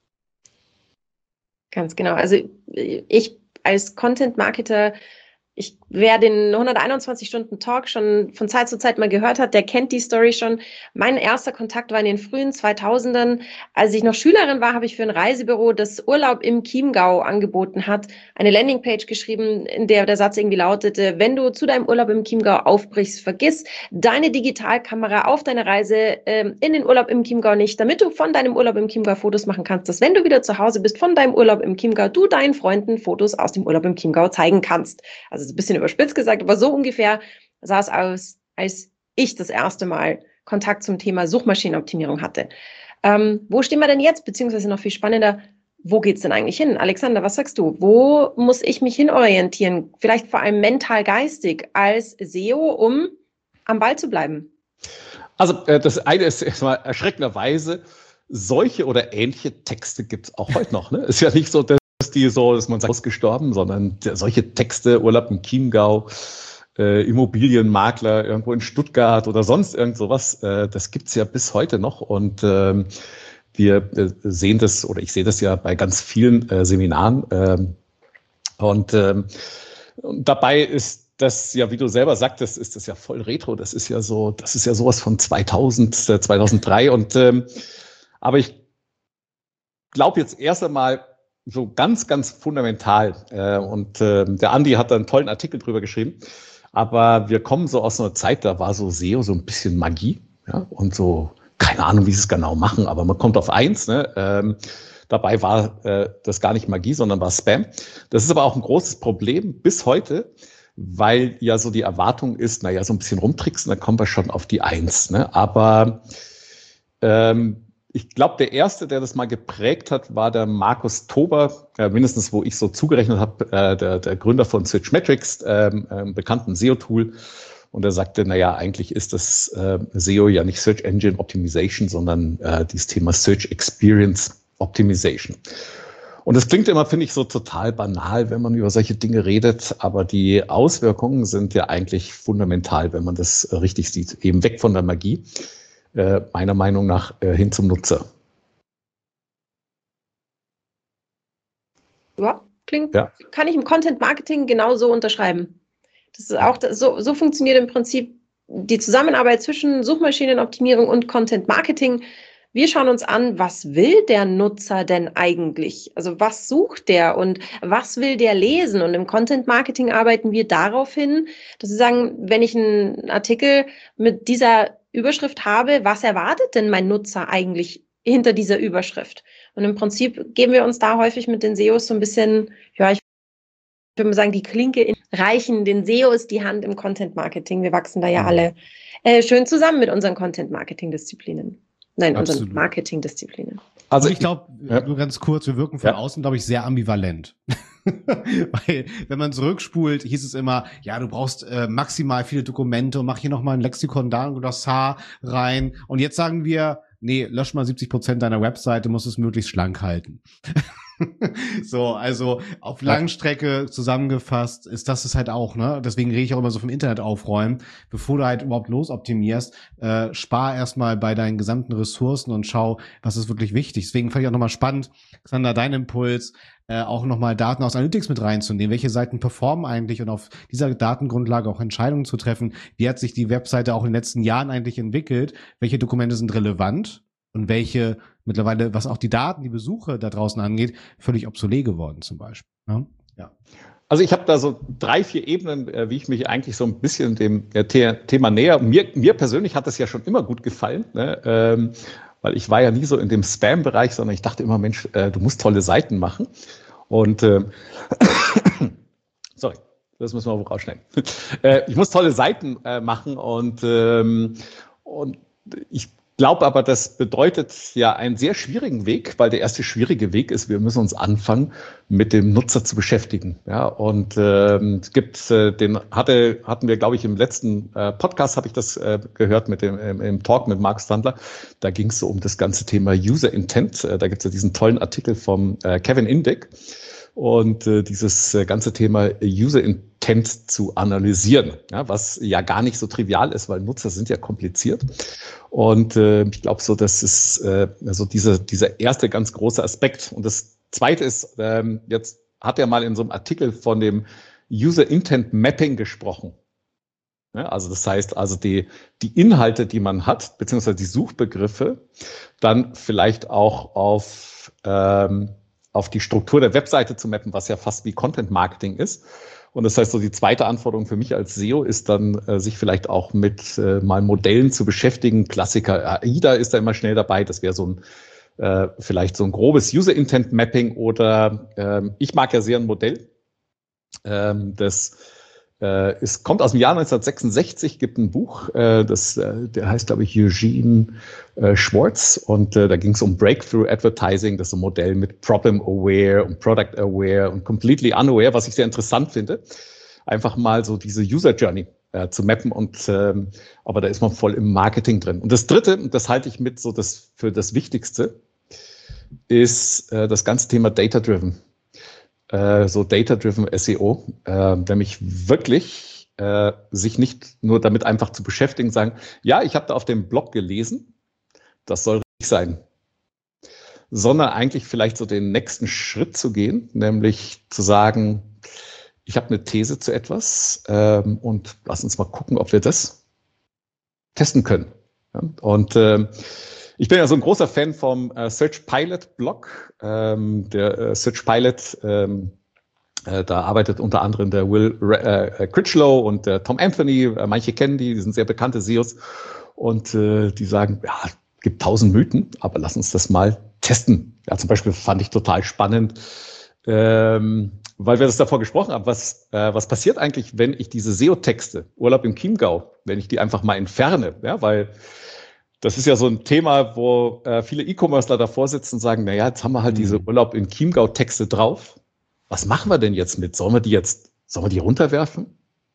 Ganz genau. Also ich als Content-Marketer, ich, wer den hunderteinundzwanzig Stunden Talk schon von Zeit zu Zeit mal gehört hat, der kennt die Story schon. Mein erster Kontakt war in den frühen zweitausendern. Als ich noch Schülerin war, habe ich für ein Reisebüro, das Urlaub im Chiemgau angeboten hat, eine Landingpage geschrieben, in der der Satz irgendwie lautete, wenn du zu deinem Urlaub im Chiemgau aufbrichst, vergiss deine Digitalkamera auf deine Reise ähm, in den Urlaub im Chiemgau nicht, damit du von deinem Urlaub im Chiemgau Fotos machen kannst, dass wenn du wieder zu Hause bist von deinem Urlaub im Chiemgau, du deinen Freunden Fotos aus dem Urlaub im Chiemgau zeigen kannst. Also ein bisschen überspitzt gesagt, aber so ungefähr sah es aus, als ich das erste Mal Kontakt zum Thema Suchmaschinenoptimierung hatte. Ähm, wo stehen wir denn jetzt? Beziehungsweise noch viel spannender, wo geht es denn eigentlich hin? Alexander, was sagst du? Wo muss ich mich hinorientieren? Vielleicht vor allem mental-geistig als S E O, um am Ball zu bleiben?
Also äh, das eine ist erstmal erschreckenderweise, solche oder ähnliche Texte gibt es auch heute noch. Ne? Ist ja nicht so, dass die so, dass man sagt, ausgestorben, sondern solche Texte, Urlaub im Chiemgau, äh, Immobilienmakler irgendwo in Stuttgart oder sonst irgend sowas, äh, das gibt's ja bis heute noch. Und ähm, wir äh, sehen das, oder ich sehe das ja bei ganz vielen äh, Seminaren. Ähm, und ähm, dabei ist das ja, wie du selber sagtest, ist das ja voll retro. Das ist ja so, das ist ja sowas von zweitausend, zweitausenddrei. Und ähm, aber ich glaube jetzt erst einmal, so ganz, ganz fundamental. Äh, und äh, der Andi hat da einen tollen Artikel drüber geschrieben. Aber wir kommen so aus einer Zeit, da war so S E O so ein bisschen Magie. Ja? Und so, keine Ahnung, wie sie es genau machen, aber man kommt auf eins. Ne? Ähm, dabei war äh, das gar nicht Magie, sondern war Spam. Das ist aber auch ein großes Problem bis heute, weil ja so die Erwartung ist, naja, so ein bisschen rumtricksen, dann kommen wir schon auf die Eins. Ne? Aber ähm, ich glaube, der erste, der das mal geprägt hat, war der Markus Tober, äh, mindestens wo ich so zugerechnet habe, äh, der, der Gründer von Searchmetrics, ähm, einem bekannten S E O-Tool. Und er sagte, naja, eigentlich ist das äh, S E O ja nicht Search Engine Optimization, sondern äh, dieses Thema Search Experience Optimization. Und das klingt immer, finde ich, so total banal, wenn man über solche Dinge redet, aber die Auswirkungen sind ja eigentlich fundamental, wenn man das richtig sieht, eben weg von der Magie. Äh, meiner Meinung nach äh, hin zum Nutzer.
Ja, klingt, ja. Kann ich im Content Marketing genauso unterschreiben. Das ist auch, so, so funktioniert im Prinzip die Zusammenarbeit zwischen Suchmaschinenoptimierung und Content Marketing. Wir schauen uns an, was will der Nutzer denn eigentlich? Also was sucht der und was will der lesen? Und im Content Marketing arbeiten wir darauf hin, dass wir sagen, wenn ich einen Artikel mit dieser Überschrift habe, was erwartet denn mein Nutzer eigentlich hinter dieser Überschrift? Und im Prinzip geben wir uns da häufig mit den S E Os so ein bisschen, ja, ich würde mal sagen, die Klinke in, reichen den S E Os die Hand im Content Marketing. Wir wachsen da ja alle äh, schön zusammen mit unseren Content Marketing Disziplinen. Nein, unseren
Absolut.
Marketingdisziplinen.
Also ich glaube,
ja.
nur ganz kurz, wir wirken von
Ja.
außen, glaube ich, sehr ambivalent. Weil, wenn man zurückspult, hieß es immer, ja, du brauchst äh, maximal viele Dokumente und mach hier nochmal ein Lexikon da, ein Glossar rein. Und jetzt sagen wir, nee, lösch mal siebzig Prozent deiner Webseite, musst es möglichst schlank halten. So, also auf Langstrecke zusammengefasst ist das es halt auch, ne? Deswegen rede ich auch immer so vom Internet aufräumen. Bevor du halt überhaupt losoptimierst, äh, spar erstmal bei deinen gesamten Ressourcen und schau, was ist wirklich wichtig. Deswegen fand ich auch nochmal spannend, Xander, dein Impuls, äh, auch nochmal Daten aus Analytics mit reinzunehmen. Welche Seiten performen eigentlich und auf dieser Datengrundlage auch Entscheidungen zu treffen? Wie hat sich die Webseite auch in den letzten Jahren eigentlich entwickelt? Welche Dokumente sind relevant? Und welche mittlerweile, was auch die Daten, die Besuche da draußen angeht, völlig obsolet geworden zum Beispiel. Ja. ja.
Also ich habe da so drei, vier Ebenen, äh, wie ich mich eigentlich so ein bisschen dem äh, The- Thema näher. Mir, mir persönlich hat das ja schon immer gut gefallen, ne? ähm, weil ich war ja nie so in dem Spam-Bereich, sondern ich dachte immer, Mensch, äh, du musst tolle Seiten machen. Und äh, sorry, das müssen wir wohl rausschneiden. äh, ich muss tolle Seiten äh, machen und, ähm, und ich Ich glaube aber, das bedeutet ja einen sehr schwierigen Weg, weil der erste schwierige Weg ist, wir müssen uns anfangen, mit dem Nutzer zu beschäftigen. Ja, und ähm, es gibt, äh, den hatte, hatten wir, glaube ich, im letzten äh, Podcast, habe ich das äh, gehört, mit dem im, im Talk mit Mark Standler. Da ging es so um das ganze Thema User Intent. Äh, da gibt es ja diesen tollen Artikel vom äh, Kevin Indig. Und äh, dieses äh, ganze Thema User Intent zu analysieren, ja, was ja gar nicht so trivial ist, weil Nutzer sind ja kompliziert. Und äh, ich glaube so, das ist äh, also dieser, dieser erste ganz große Aspekt. Und das zweite ist, ähm, jetzt hat er mal in so einem Artikel von dem User Intent Mapping gesprochen. Ja, also das heißt, also die, die Inhalte, die man hat, beziehungsweise die Suchbegriffe, dann vielleicht auch auf ähm, auf die Struktur der Webseite zu mappen, was ja fast wie Content Marketing ist. Und das heißt, so die zweite Anforderung für mich als S E O ist dann, äh, sich vielleicht auch mit äh, mal Modellen zu beschäftigen. Klassiker AIDA ist da immer schnell dabei. Das wäre so ein äh, vielleicht so ein grobes User Intent Mapping oder ähm, ich mag ja sehr ein Modell. Ähm, das äh, es kommt aus dem Jahr neunzehnhundertsechsundsechzig, gibt ein Buch, äh, das äh, der heißt, glaube ich, Eugene äh, Schwartz. Und äh, da ging es um Breakthrough Advertising, das ist ein Modell mit Problem Aware und Product Aware und Completely Unaware, was ich sehr interessant finde. Einfach mal so diese User Journey äh, zu mappen. Und ähm, aber da ist man voll im Marketing drin. Und das Dritte, und das halte ich mit so das für das Wichtigste, ist äh, das ganze Thema Data-Driven. So Data-Driven S E O, äh, nämlich wirklich äh, sich nicht nur damit einfach zu beschäftigen, sagen, ja, ich habe da auf dem Blog gelesen, das soll richtig sein, sondern eigentlich vielleicht so den nächsten Schritt zu gehen, nämlich zu sagen, ich habe eine These zu etwas ähm, und lass uns mal gucken, ob wir das testen können. Ja? Und äh, ich bin ja so ein großer Fan vom äh, Search Pilot Blog. Ähm, der äh, Search Pilot, ähm, äh, da arbeitet unter anderem der Will äh, Critchlow und der Tom Anthony. Äh, manche kennen die, die sind sehr bekannte S E Os. Und äh, die sagen, ja, es gibt tausend Mythen, aber lass uns das mal testen. Ja, zum Beispiel fand ich total spannend, ähm, weil wir das davor gesprochen haben, was, äh, was passiert eigentlich, wenn ich diese S E O-Texte, Urlaub im Chiemgau, wenn ich die einfach mal entferne, ja, weil das ist ja so ein Thema, wo äh, viele E-Commercer davor sitzen und sagen, naja, jetzt haben wir halt mhm. diese Urlaub in Chiemgau-Texte drauf. Was machen wir denn jetzt mit? Sollen wir die jetzt, sollen wir die runterwerfen?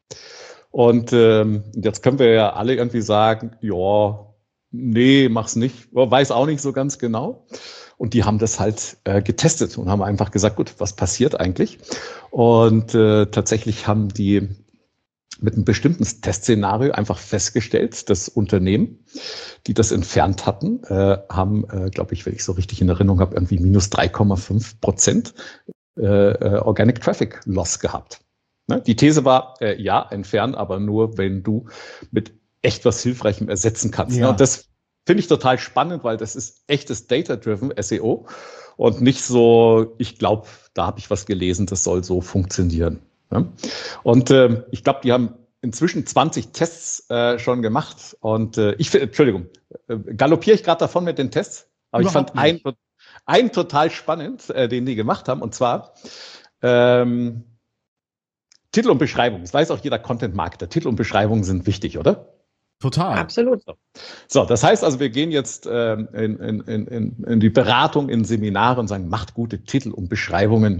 Und ähm, jetzt können wir ja alle irgendwie sagen, ja, nee, mach's nicht. Weiß auch nicht so ganz genau. Und die haben das halt äh, getestet und haben einfach gesagt, gut, was passiert eigentlich? Und äh, tatsächlich haben die mit einem bestimmten Testszenario einfach festgestellt, das Unternehmen, die das entfernt hatten, äh, haben, äh, glaube ich, wenn ich so richtig in Erinnerung habe, irgendwie minus drei Komma fünf Prozent äh, Organic Traffic Loss gehabt. Ne? Die These war, äh, ja, entfernen, aber nur, wenn du mit echt was Hilfreichem ersetzen kannst. Ja. Ne? Und das finde ich total spannend, weil das ist echtes Data-Driven S E O und nicht so, ich glaube, da habe ich was gelesen, das soll so funktionieren. Ja? Und äh, ich glaube, die haben inzwischen zwanzig Tests äh, schon gemacht. Und äh, ich finde, Entschuldigung, äh, galoppiere ich gerade davon mit den Tests, aber Überhaupt ich fand einen, einen total spannend, äh, den die gemacht haben. Und zwar ähm, Titel und Beschreibung. Das weiß auch jeder Content-Marketer. Titel und Beschreibung sind wichtig, oder?
Total.
Absolut.
So, das heißt also, wir gehen jetzt ähm, in, in, in, in die Beratung, in Seminare und sagen, macht gute Titel und Beschreibungen.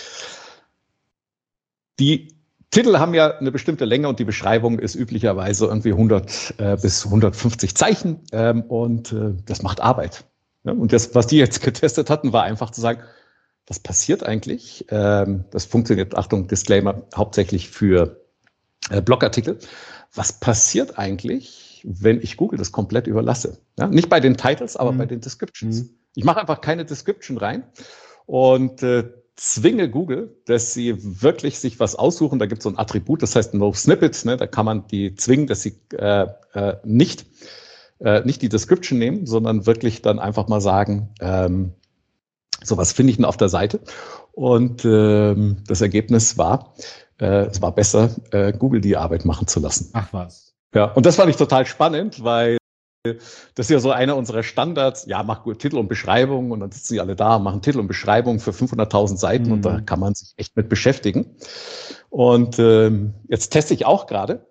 Die Titel haben ja eine bestimmte Länge und die Beschreibung ist üblicherweise irgendwie hundert äh, bis hundertfünfzig Zeichen ähm, und äh, das macht Arbeit. Ja, und das, was die jetzt getestet hatten, war einfach zu sagen, was passiert eigentlich? Ähm, das funktioniert, Achtung, Disclaimer, hauptsächlich für äh, Blogartikel. Was passiert eigentlich, wenn ich Google das komplett überlasse? Ja, nicht bei den Titles, aber mhm. bei den Descriptions. Mhm. Ich mache einfach keine Description rein und äh, zwinge Google, dass sie wirklich sich was aussuchen. Da gibt es so ein Attribut, das heißt No Snippet. Ne? Da kann man die zwingen, dass sie äh, äh, nicht, äh, nicht die Description nehmen, sondern wirklich dann einfach mal sagen, ähm, so was finde ich denn auf der Seite. Und ähm, das Ergebnis war, äh, es war besser, äh, Google die Arbeit machen zu lassen.
Ach was.
Ja, und das fand ich total spannend, weil das ist ja so einer unserer Standards. Ja, mach gut Titel und Beschreibung und dann sitzen die alle da und machen Titel und Beschreibung für fünfhunderttausend Seiten mhm. und da kann man sich echt mit beschäftigen. Und ähm, jetzt teste ich auch gerade,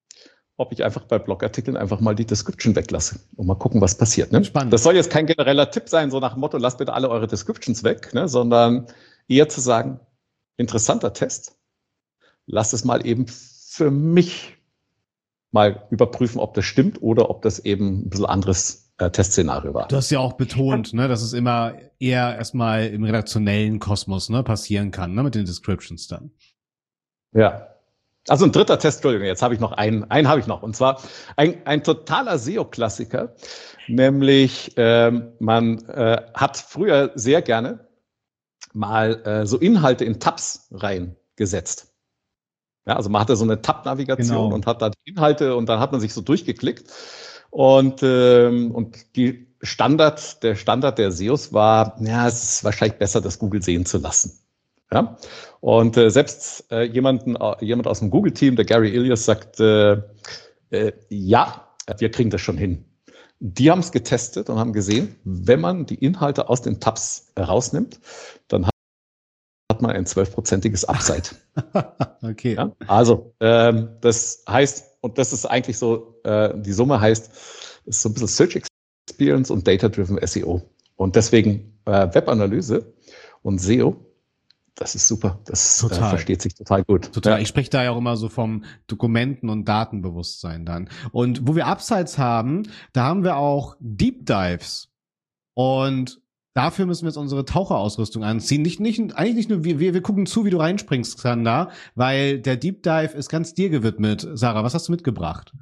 ob ich einfach bei Blogartikeln einfach mal die Description weglasse und mal gucken, was passiert. Ne?
Spannend.
Das soll jetzt kein genereller Tipp sein, so nach dem Motto, lasst bitte alle eure Descriptions weg, ne? Sondern eher zu sagen, interessanter Test, lasst es mal eben für mich mal überprüfen, ob das stimmt oder ob das eben ein bisschen anderes äh, Testszenario war.
Du hast ja auch betont, ne, dass es immer eher erstmal im redaktionellen Kosmos ne, passieren kann, ne, mit den Descriptions dann.
Ja. Also ein dritter Test, Entschuldigung, jetzt habe ich noch einen, einen habe ich noch. Und zwar ein, ein totaler S E O-Klassiker, nämlich ähm, man äh, hat früher sehr gerne mal äh, so Inhalte in Tabs reingesetzt. Ja, also man hatte so eine Tab-Navigation
Genau.
und hat da die Inhalte und dann hat man sich so durchgeklickt. Und, ähm, und die Standard, der Standard der S E Os war, ja, es ist wahrscheinlich besser, das Google sehen zu lassen. Ja? Und äh, selbst äh, jemanden, äh, jemand aus dem Google-Team, der Gary Ilias, sagt, äh, äh, ja, wir kriegen das schon hin. Die haben es getestet und haben gesehen, wenn man die Inhalte aus den Tabs rausnimmt, dann hat hat man ein zwölfprozentiges Upside.
Okay.
Ja? Also, ähm, das heißt, und das ist eigentlich so, äh, die Summe heißt, das ist so ein bisschen Search Experience und Data-Driven S E O. Und deswegen äh, Webanalyse und S E O, das ist super. Das äh, versteht sich total gut.
Total.
Ja.
Ich spreche da ja auch immer so vom Dokumenten- und Datenbewusstsein dann. Und wo wir Upsides haben, da haben wir auch Deep Dives. Und dafür müssen wir jetzt unsere Taucherausrüstung anziehen. Nicht, nicht, eigentlich nicht nur wir, wir, wir gucken zu, wie du reinspringst, Xander, weil der Deep Dive ist ganz dir gewidmet. Sarah, was hast du mitgebracht?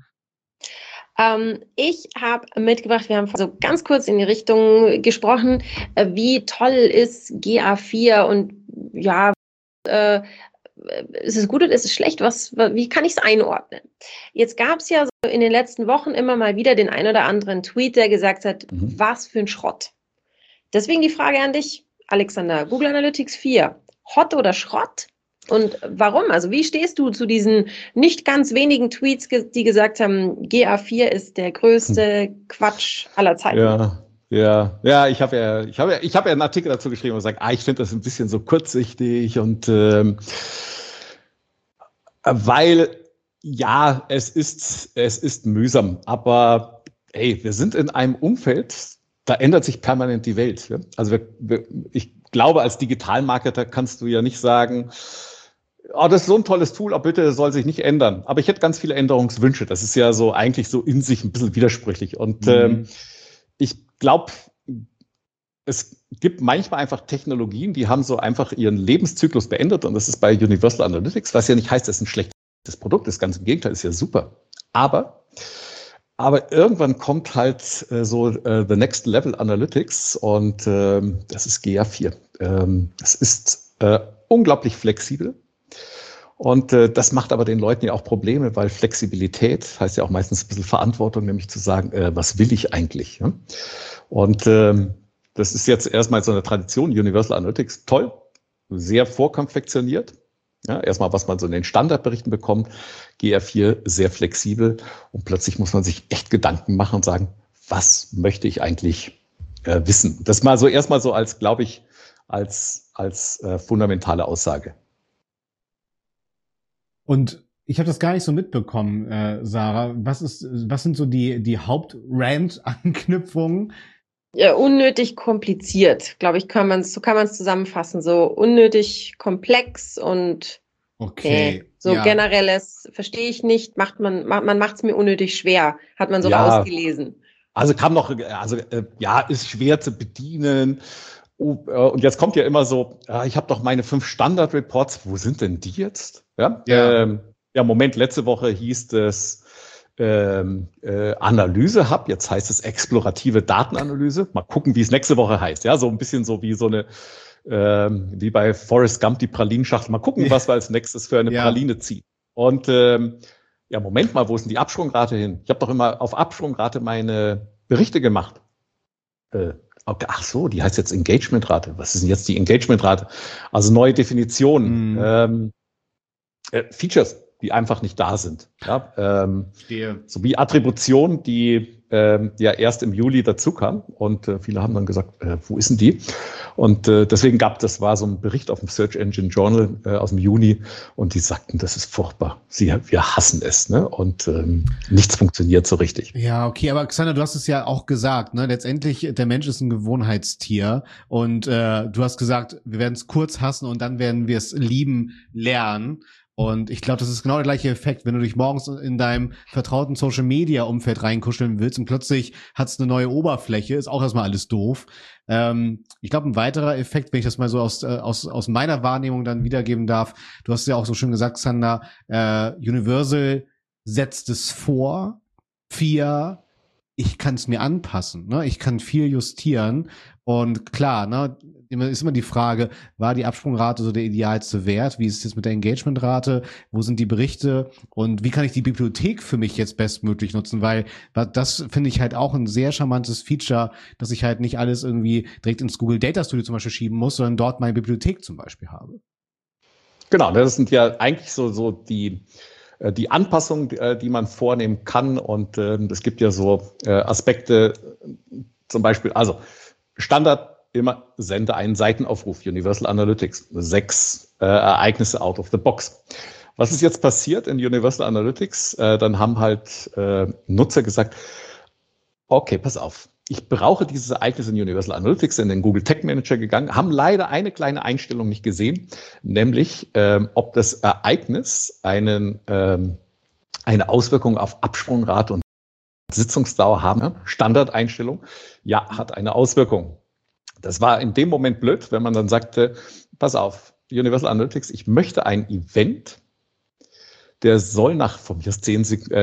Ähm, ich habe mitgebracht, wir haben so ganz kurz in die Richtung gesprochen, äh, wie toll ist G A vier und ja, äh, ist es gut oder ist es schlecht? Was, wie kann ich es einordnen? Jetzt gab es ja so in den letzten Wochen immer mal wieder den ein oder anderen Tweet, der gesagt hat, mhm. was für ein Schrott. Deswegen die Frage an dich, Alexander, Google Analytics vier, Hot oder Schrott? Und warum? Also wie stehst du zu diesen nicht ganz wenigen Tweets, die gesagt haben, G A vier ist der größte hm. Quatsch aller Zeiten?
Ja, ja, ja. Ich habe ja, ich habe ja, ich habe ja einen Artikel dazu geschrieben und gesagt, ah, ich finde das ein bisschen so kurzsichtig und ähm, weil ja, es ist, es ist mühsam, aber hey, wir sind in einem Umfeld, da ändert sich permanent die Welt. Ja? Also wir, wir, ich glaube, als Digitalmarketer kannst du ja nicht sagen, oh, das ist so ein tolles Tool, aber bitte soll sich nicht ändern. Aber ich hätte ganz viele Änderungswünsche. Das ist ja so eigentlich so in sich ein bisschen widersprüchlich. Und mhm. ähm, ich glaube, es gibt manchmal einfach Technologien, die haben so einfach ihren Lebenszyklus beendet. Und das ist bei Universal Analytics, was ja nicht heißt, das ist ein schlechtes Produkt. Das ganz im Gegenteil, ist ja super. Aber Aber irgendwann kommt halt äh, so äh, the next level Analytics und ähm, das ist G A vier. Ähm, das ist äh, unglaublich flexibel und äh, das macht aber den Leuten ja auch Probleme, weil Flexibilität heißt ja auch meistens ein bisschen Verantwortung, nämlich zu sagen, äh, was will ich eigentlich? Ja? Und ähm, das ist jetzt erstmal so eine Tradition, Universal Analytics, toll, sehr vorkonfektioniert. Ja, erstmal, was man so in den Standardberichten bekommt, G A vier sehr flexibel und plötzlich muss man sich echt Gedanken machen und sagen, was möchte ich eigentlich äh, wissen? Das mal so erstmal so als, glaube ich, als, als äh, fundamentale Aussage.
Und ich habe das gar nicht so mitbekommen, äh, Sarah. Was ist, was sind so die, die Haupt-Rant-Anknüpfungen?
Ja, unnötig kompliziert, glaube ich, kann man es, so kann man es zusammenfassen. So unnötig komplex und
Okay,
nee, so
ja.
generelles verstehe ich nicht, macht man, macht, man macht es mir unnötig schwer, hat man so
Ja.
rausgelesen.
Also kam noch, also äh, ja, ist schwer zu bedienen. Oh, äh, und jetzt kommt ja immer so, äh, ich habe doch meine fünf Standard-Reports, wo sind denn die jetzt? Ja,
Ja.
ähm, ja, Moment, letzte Woche hieß es ähm, äh, Analyse-Hub, jetzt heißt es explorative Datenanalyse. Mal gucken, wie es nächste Woche heißt. Ja, so ein bisschen so wie so eine, ähm, wie bei Forrest Gump die Pralinenschachtel. Mal gucken,
Ja.
was wir als nächstes für eine
Ja.
Praline ziehen. Und ähm, ja, Moment mal, wo ist denn die Absprungrate hin? Ich habe doch immer auf Absprungrate meine Berichte gemacht. Äh, okay, ach so, die heißt jetzt Engagementrate. Was ist denn jetzt die Engagementrate? Also neue Definitionen,
Mhm.
ähm, äh, Features, die einfach nicht da sind. Ja, ähm,
Verstehe.
sowie Attribution, die ähm, ja erst im Juli dazu kam. Und äh, viele haben dann gesagt, äh, wo ist denn die? Und äh, deswegen gab das war so ein Bericht auf dem Search Engine Journal äh, aus dem Juni und die sagten, das ist furchtbar. Sie, wir hassen es, ne? Und ähm, nichts funktioniert so richtig.
Ja, okay, aber Xander, du hast es ja auch gesagt, ne? Letztendlich, der Mensch ist ein Gewohnheitstier und äh, du hast gesagt, wir werden es kurz hassen und dann werden wir es lieben lernen. Und ich glaube, das ist genau der gleiche Effekt, wenn du dich morgens in deinem vertrauten Social-Media-Umfeld reinkuscheln willst und plötzlich hat es eine neue Oberfläche, ist auch erstmal alles doof. Ähm, ich glaube, ein weiterer Effekt, wenn ich das mal so aus, äh, aus, aus meiner Wahrnehmung dann wiedergeben darf, du hast ja auch so schön gesagt, Xander, äh, Universal setzt es vor, vier, ich kann es mir anpassen, ne? Ich kann viel justieren und klar, ne, ist immer die Frage, war die Absprungrate so der idealste Wert? Wie ist es jetzt mit der Engagementrate? Wo sind die Berichte? Und wie kann ich die Bibliothek für mich jetzt bestmöglich nutzen? Weil das finde ich halt auch ein sehr charmantes Feature, dass ich halt nicht alles irgendwie direkt ins Google Data Studio zum Beispiel schieben muss, sondern dort meine Bibliothek zum Beispiel habe.
Genau, das sind ja eigentlich so, so die, die Anpassungen, die man vornehmen kann. Und äh, es gibt ja so äh, Aspekte, zum Beispiel, also Standard immer sende einen Seitenaufruf, Universal Analytics, sechs äh, Ereignisse out of the box. Was ist jetzt passiert in Universal Analytics? Äh, dann haben halt äh, Nutzer gesagt, okay, pass auf, ich brauche dieses Ereignis in Universal Analytics, sind in den Google Tag Manager gegangen, haben leider eine kleine Einstellung nicht gesehen, nämlich ähm, ob das Ereignis einen, ähm, eine Auswirkung auf Absprungrate und Sitzungsdauer haben. Standardeinstellung, ja, hat eine Auswirkung. Das war in dem Moment blöd, wenn man dann sagte, pass auf, Universal Analytics, ich möchte ein Event, der soll nach von mir zehn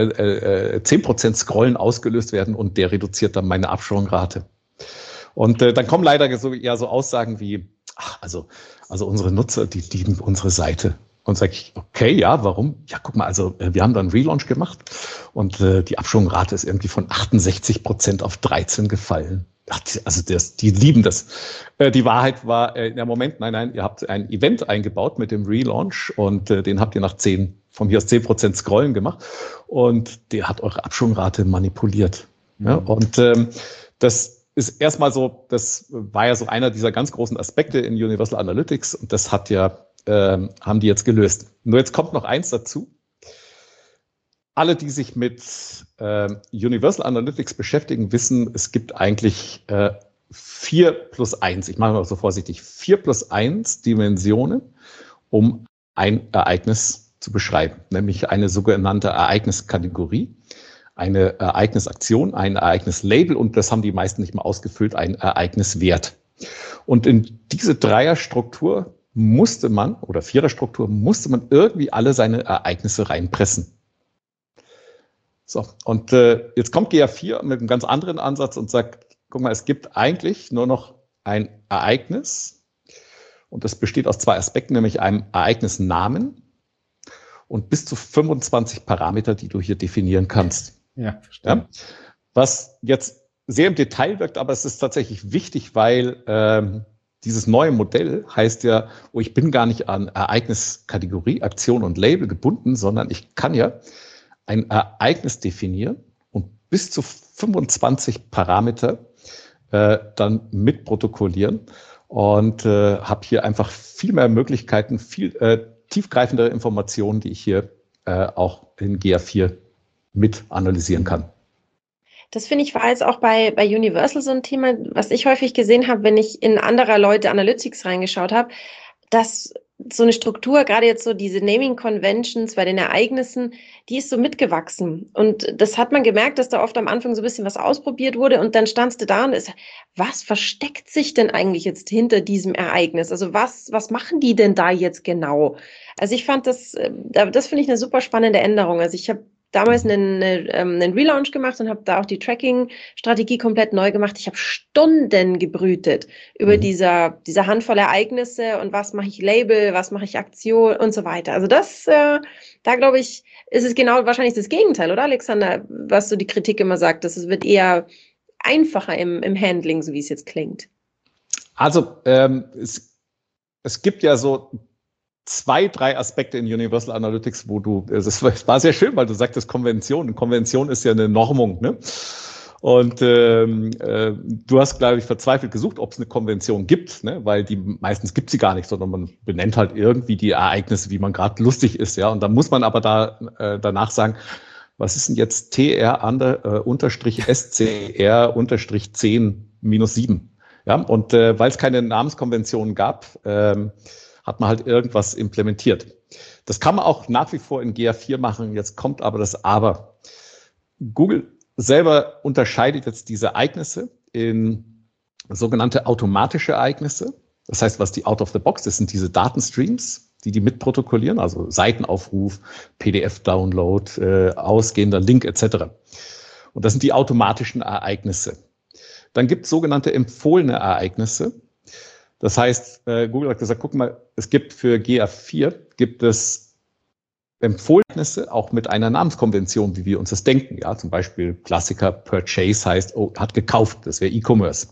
Prozent Scrollen ausgelöst werden und der reduziert dann meine Absprungrate. Und äh, dann kommen leider so, ja, so Aussagen wie, ach, also, also unsere Nutzer, die lieben unsere Seite. Und sage ich, okay, ja, warum? Ja, guck mal, also wir haben dann einen Relaunch gemacht und äh, die Absprungrate ist irgendwie von achtundsechzig Prozent auf dreizehn gefallen. Ach, die, also das, die lieben das. Äh, die Wahrheit war, äh, im Moment, nein, nein, ihr habt ein Event eingebaut mit dem Relaunch und äh, den habt ihr nach zehn, von mir aus zehn Prozent Scrollen gemacht und der hat eure Absprungrate manipuliert. Mhm. Ja, und ähm, das ist erstmal so, das war ja so einer dieser ganz großen Aspekte in Universal Analytics und das hat ja, ähm, haben die jetzt gelöst. Nur jetzt kommt noch eins dazu. Alle, die sich mit äh, Universal Analytics beschäftigen, wissen, es gibt eigentlich äh, vier plus eins, ich mache mal so vorsichtig, vier plus eins Dimensionen, um ein Ereignis zu beschreiben, nämlich eine sogenannte Ereigniskategorie, eine Ereignisaktion, ein Ereignislabel und das haben die meisten nicht mal ausgefüllt, ein Ereigniswert. Und in diese Dreierstruktur musste man, oder Viererstruktur, musste man irgendwie alle seine Ereignisse reinpressen. So, und äh, jetzt kommt G A vier mit einem ganz anderen Ansatz und sagt, guck mal, es gibt eigentlich nur noch ein Ereignis und das besteht aus zwei Aspekten, nämlich einem Ereignisnamen und bis zu fünfundzwanzig Parameter, die du hier definieren kannst.
Ja, verstehe.
Ja? Was jetzt sehr im Detail wirkt, aber es ist tatsächlich wichtig, weil ähm, dieses neue Modell heißt ja, oh, ich bin gar nicht an Ereigniskategorie, Aktion und Label gebunden, sondern ich kann ja ein Ereignis definieren und bis zu fünfundzwanzig Parameter äh, dann mitprotokollieren und äh, habe hier einfach viel mehr Möglichkeiten, viel äh, tiefgreifendere Informationen, die ich hier äh, auch in G A vier mit analysieren kann.
Das finde ich war jetzt auch bei, bei Universal so ein Thema, was ich häufig gesehen habe, wenn ich in anderer Leute Analytics reingeschaut habe, dass so eine Struktur, gerade jetzt so diese Naming Conventions bei den Ereignissen, die ist so mitgewachsen. Und das hat man gemerkt, dass da oft am Anfang so ein bisschen was ausprobiert wurde und dann standst du da und ist, was versteckt sich denn eigentlich jetzt hinter diesem Ereignis? Also was, was machen die denn da jetzt genau? Also ich fand das, das finde ich eine super spannende Änderung. Also ich habe damals einen, einen Relaunch gemacht und habe da auch die Tracking-Strategie komplett neu gemacht. Ich habe Stunden gebrütet über mhm. dieser, dieser Handvoll Ereignisse und was mache ich Label, was mache ich Aktion und so weiter. Also das, äh, da glaube ich, ist es genau wahrscheinlich das Gegenteil, oder Alexander, was so die Kritik immer sagt, dass es wird eher einfacher im, im Handling, so wie es jetzt klingt.
Also ähm, es, es gibt ja so zwei, drei Aspekte in Universal Analytics, wo du, es war sehr schön, weil du sagtest Konvention. Konvention ist ja eine Normung, ne? Und ähm, äh, du hast, glaube ich, verzweifelt gesucht, ob es eine Konvention gibt, ne? Weil die meistens gibt sie gar nicht, sondern man benennt halt irgendwie die Ereignisse, wie man gerade lustig ist, ja. Und dann muss man aber da äh, danach sagen, was ist denn jetzt T R under, äh, unterstrich S C R unterstrich zehn minus sieben? Ja, und äh, weil es keine Namenskonventionen gab, ähm, hat man halt irgendwas implementiert. Das kann man auch nach wie vor in G A vier machen. Jetzt kommt aber das Aber. Google selber unterscheidet jetzt diese Ereignisse in sogenannte automatische Ereignisse. Das heißt, was die out of the box, das sind diese Datenstreams, die die mitprotokollieren, also Seitenaufruf, P D F-Download, äh, ausgehender Link et cetera. Und das sind die automatischen Ereignisse. Dann gibt es sogenannte empfohlene Ereignisse. Das heißt, äh, Google hat gesagt, guck mal, es gibt für G A vier gibt es Empfohlnisse auch mit einer Namenskonvention, wie wir uns das denken. Ja, zum Beispiel Klassiker Purchase heißt, oh, hat gekauft, das wäre E-Commerce.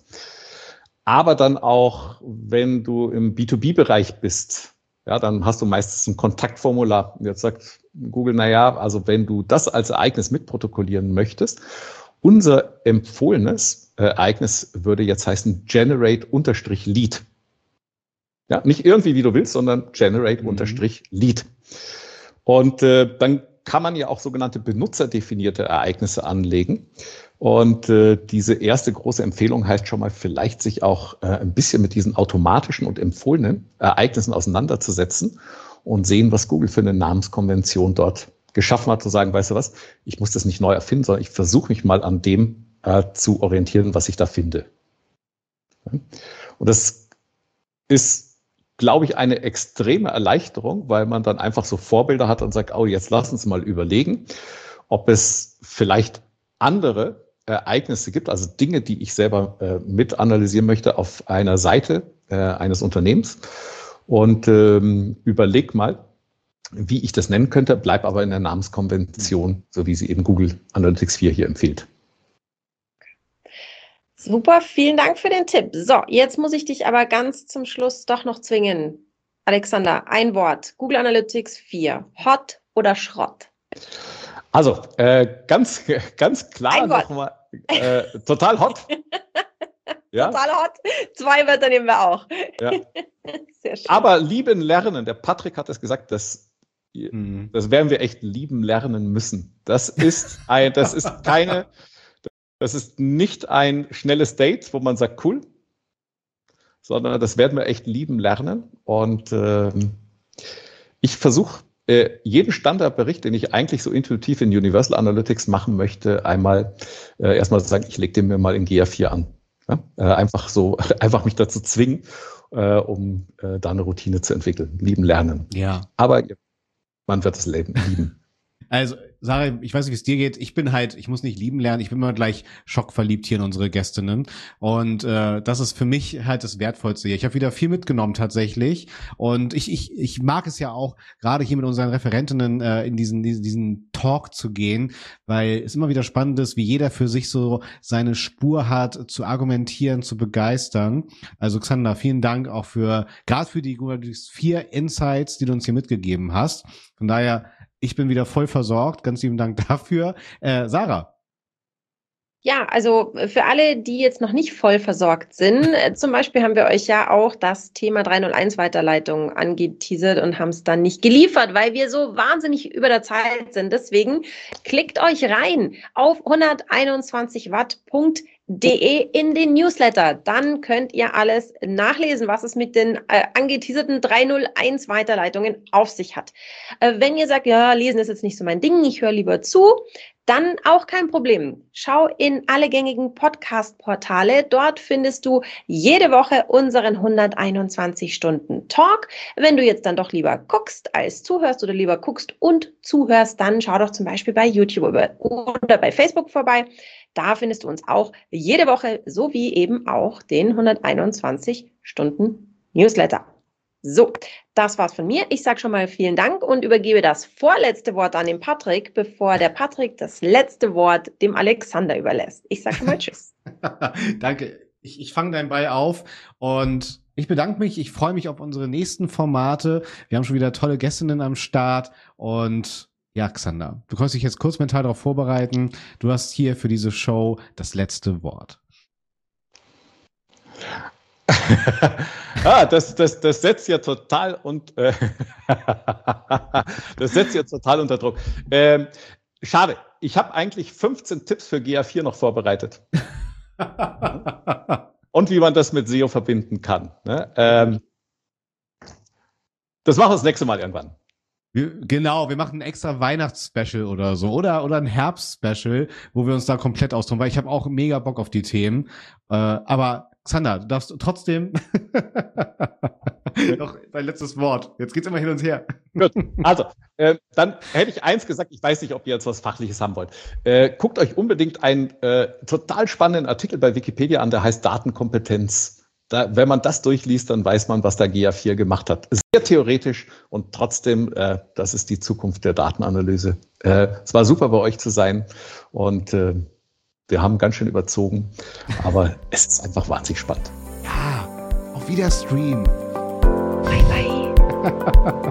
Aber dann auch, wenn du im B zwei B-Bereich bist, ja, dann hast du meistens ein Kontaktformular. Und jetzt sagt Google, na ja, also wenn du das als Ereignis mitprotokollieren möchtest, unser empfohlenes Ereignis würde jetzt heißen Generate-Lead. Ja, nicht irgendwie, wie du willst, sondern Generate-Lead. Und äh, dann kann man ja auch sogenannte benutzerdefinierte Ereignisse anlegen. Und äh, diese erste große Empfehlung heißt schon mal, vielleicht sich auch äh, ein bisschen mit diesen automatischen und empfohlenen Ereignissen auseinanderzusetzen und sehen, was Google für eine Namenskonvention dort geschaffen hat, zu sagen, weißt du was, ich muss das nicht neu erfinden, sondern ich versuche mich mal an dem äh, zu orientieren, was ich da finde. Und das ist, glaube ich, eine extreme Erleichterung, weil man dann einfach so Vorbilder hat und sagt, oh, jetzt lass uns mal überlegen, ob es vielleicht andere Ereignisse gibt, also Dinge, die ich selber äh, mit analysieren möchte auf einer Seite äh, eines Unternehmens und ähm, überleg mal, wie ich das nennen könnte, bleib aber in der Namenskonvention, so wie sie eben Google Analytics vier hier empfiehlt.
Super, vielen Dank für den Tipp. So, jetzt muss ich dich aber ganz zum Schluss doch noch zwingen. Alexander, ein Wort. Google Analytics vier. Hot oder Schrott?
Also, äh, ganz, ganz klar nochmal, äh, total hot.
Ja? Total hot. Zwei Wörter nehmen wir auch.
Ja. Sehr schön. Aber lieben lernen, der Patrick hat es gesagt, das, mhm. das werden wir echt lieben lernen müssen. Das ist ein, das ist keine... Das ist nicht ein schnelles Date, wo man sagt, cool, sondern das werden wir echt lieben lernen. Und äh, ich versuche, äh, jeden Standardbericht, den ich eigentlich so intuitiv in Universal Analytics machen möchte, einmal äh, erstmal zu sagen, ich lege den mir mal in G A vier an. Ja? Äh, einfach so, einfach mich dazu zwingen, äh, um äh, da eine Routine zu entwickeln. Lieben lernen.
Ja.
Aber man wird das Leben lieben.
Also, Sarah, ich weiß nicht, wie es dir geht. Ich bin halt, ich muss nicht lieben lernen. Ich bin immer gleich schockverliebt hier in unsere Gästinnen. Und äh, das ist für mich halt das Wertvollste hier. Ich habe wieder viel mitgenommen tatsächlich. Und ich ich ich mag es ja auch, gerade hier mit unseren Referentinnen äh, in diesen, diesen diesen Talk zu gehen, weil es immer wieder spannend ist, wie jeder für sich so seine Spur hat, zu argumentieren, zu begeistern. Also Xander, vielen Dank auch für, gerade für die vier Insights, die du uns hier mitgegeben hast. Von daher, ich bin wieder voll versorgt. Ganz lieben Dank dafür. Äh, Sarah.
Ja, also für alle, die jetzt noch nicht voll versorgt sind, äh, zum Beispiel haben wir euch ja auch das Thema dreihunderteins Weiterleitung angeteasert und haben es dann nicht geliefert, weil wir so wahnsinnig über der Zeit sind. Deswegen klickt euch rein auf hunderteinundzwanzig watt punkt de in den Newsletter. Dann könnt ihr alles nachlesen, was es mit den äh, angeteaserten dreihunderteins Weiterleitungen auf sich hat. Äh, wenn ihr sagt, ja, lesen ist jetzt nicht so mein Ding, ich höre lieber zu, dann auch kein Problem. Schau in alle gängigen Podcast-Portale. Dort findest du jede Woche unseren hunderteinundzwanzig Stunden Talk. Wenn du jetzt dann doch lieber guckst als zuhörst oder lieber guckst und zuhörst, dann schau doch zum Beispiel bei YouTube oder bei Facebook vorbei. Da findest du uns auch jede Woche, sowie eben auch den hunderteinundzwanzig Stunden Newsletter. So, das war's von mir. Ich sage schon mal vielen Dank und übergebe das vorletzte Wort an den Patrick, bevor der Patrick das letzte Wort dem Alexander überlässt. Ich sage schon mal Tschüss.
Danke. Ich, ich fange deinen Ball auf und ich bedanke mich. Ich freue mich auf unsere nächsten Formate. Wir haben schon wieder tolle Gästinnen am Start und ja, Xander, du kannst dich jetzt kurz mental darauf vorbereiten. Du hast hier für diese Show das letzte Wort.
ah, das, das, das setzt ja total und äh, das setzt ja total unter Druck. Ähm, schade, ich habe eigentlich fünfzehn Tipps für G A vier noch vorbereitet. Und wie man das mit S E O verbinden kann. Ne? Ähm, das machen wir das nächste Mal irgendwann.
Wir, genau, wir machen ein extra Weihnachtsspecial oder so. Oder, oder ein Herbstspecial, wo wir uns da komplett austoben, weil ich habe auch mega Bock auf die Themen. Äh, aber Xander, du darfst trotzdem noch dein letztes Wort. Jetzt geht's immer hin und her.
Gut, also, äh, dann hätte ich eins gesagt, ich weiß nicht, ob ihr jetzt was Fachliches haben wollt. Äh, guckt euch unbedingt einen äh, total spannenden Artikel bei Wikipedia an, der heißt Datenkompetenz. Da, wenn man das durchliest, dann weiß man, was der G A vier gemacht hat. Sehr theoretisch und trotzdem, äh, das ist die Zukunft der Datenanalyse. Äh, es war super, bei euch zu sein und äh, wir haben ganz schön überzogen, aber es ist einfach wahnsinnig spannend.
Ja, auf Wiederstream.
Bye, bye.